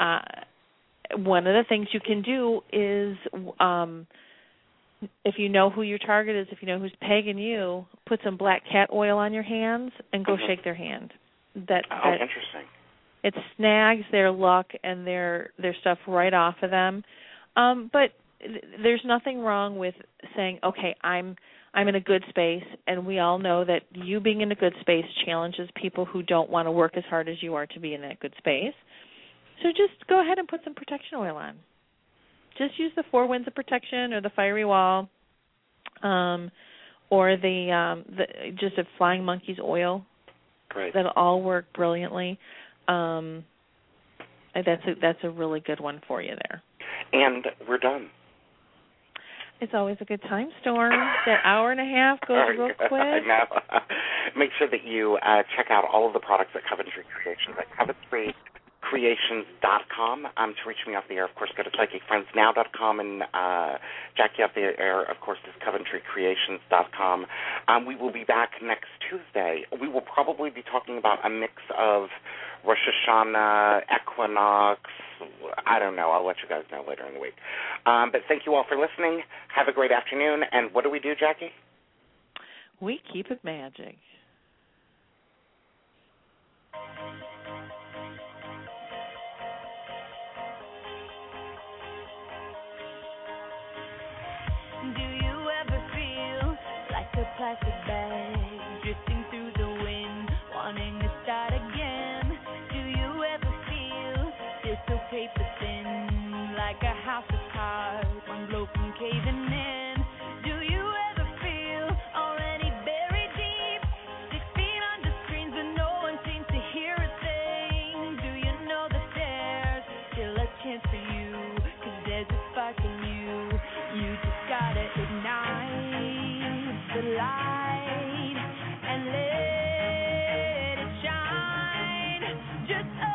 uh, one of the things you can do is, um, if you know who your target is, if you know who's pegging you, put some black cat oil on your hands and go mm-hmm. shake their hand. That, oh, that interesting. It snags their luck and their their stuff right off of them. Um, but th- there's nothing wrong with saying, okay, I'm I'm in a good space, and we all know that you being in a good space challenges people who don't want to work as hard as you are to be in that good space. So just go ahead and put some protection oil on. Just use the Four Winds of Protection or the Fiery Wall, um, or the um, the just a Flying Monkeys oil. Great. That'll all work brilliantly. Um, that's a, that's a really good one for you there. And we're done. It's always a good time, Storm. That hour and a half goes real quick. I know. Make sure that you uh, check out all of the products at Coventry Creations at Coventry Creations dot com. Um, to reach me off the air, of course, go to Psychic Friends Now dot com, and uh, Jackie off the air, of course, is Coventry Creations dot com. Um, we will be back next Tuesday. We will probably be talking about a mix of Rosh Hashanah, Equinox, I don't know. I'll let you guys know later in the week. Um, but thank you all for listening. Have a great afternoon. And what do we do, Jackie? We keep it magic. plastic bags drifting through the wind, wanting to start again. Do you ever feel this so paper thin, like a house of cards, one blow from caving in? Do you ever feel already buried deep, six feet under screens, but no one seems to hear a thing? Do you know that there's still a chance for you, 'cause there's a spark in you. You just gotta ignite the light and let it shine. Just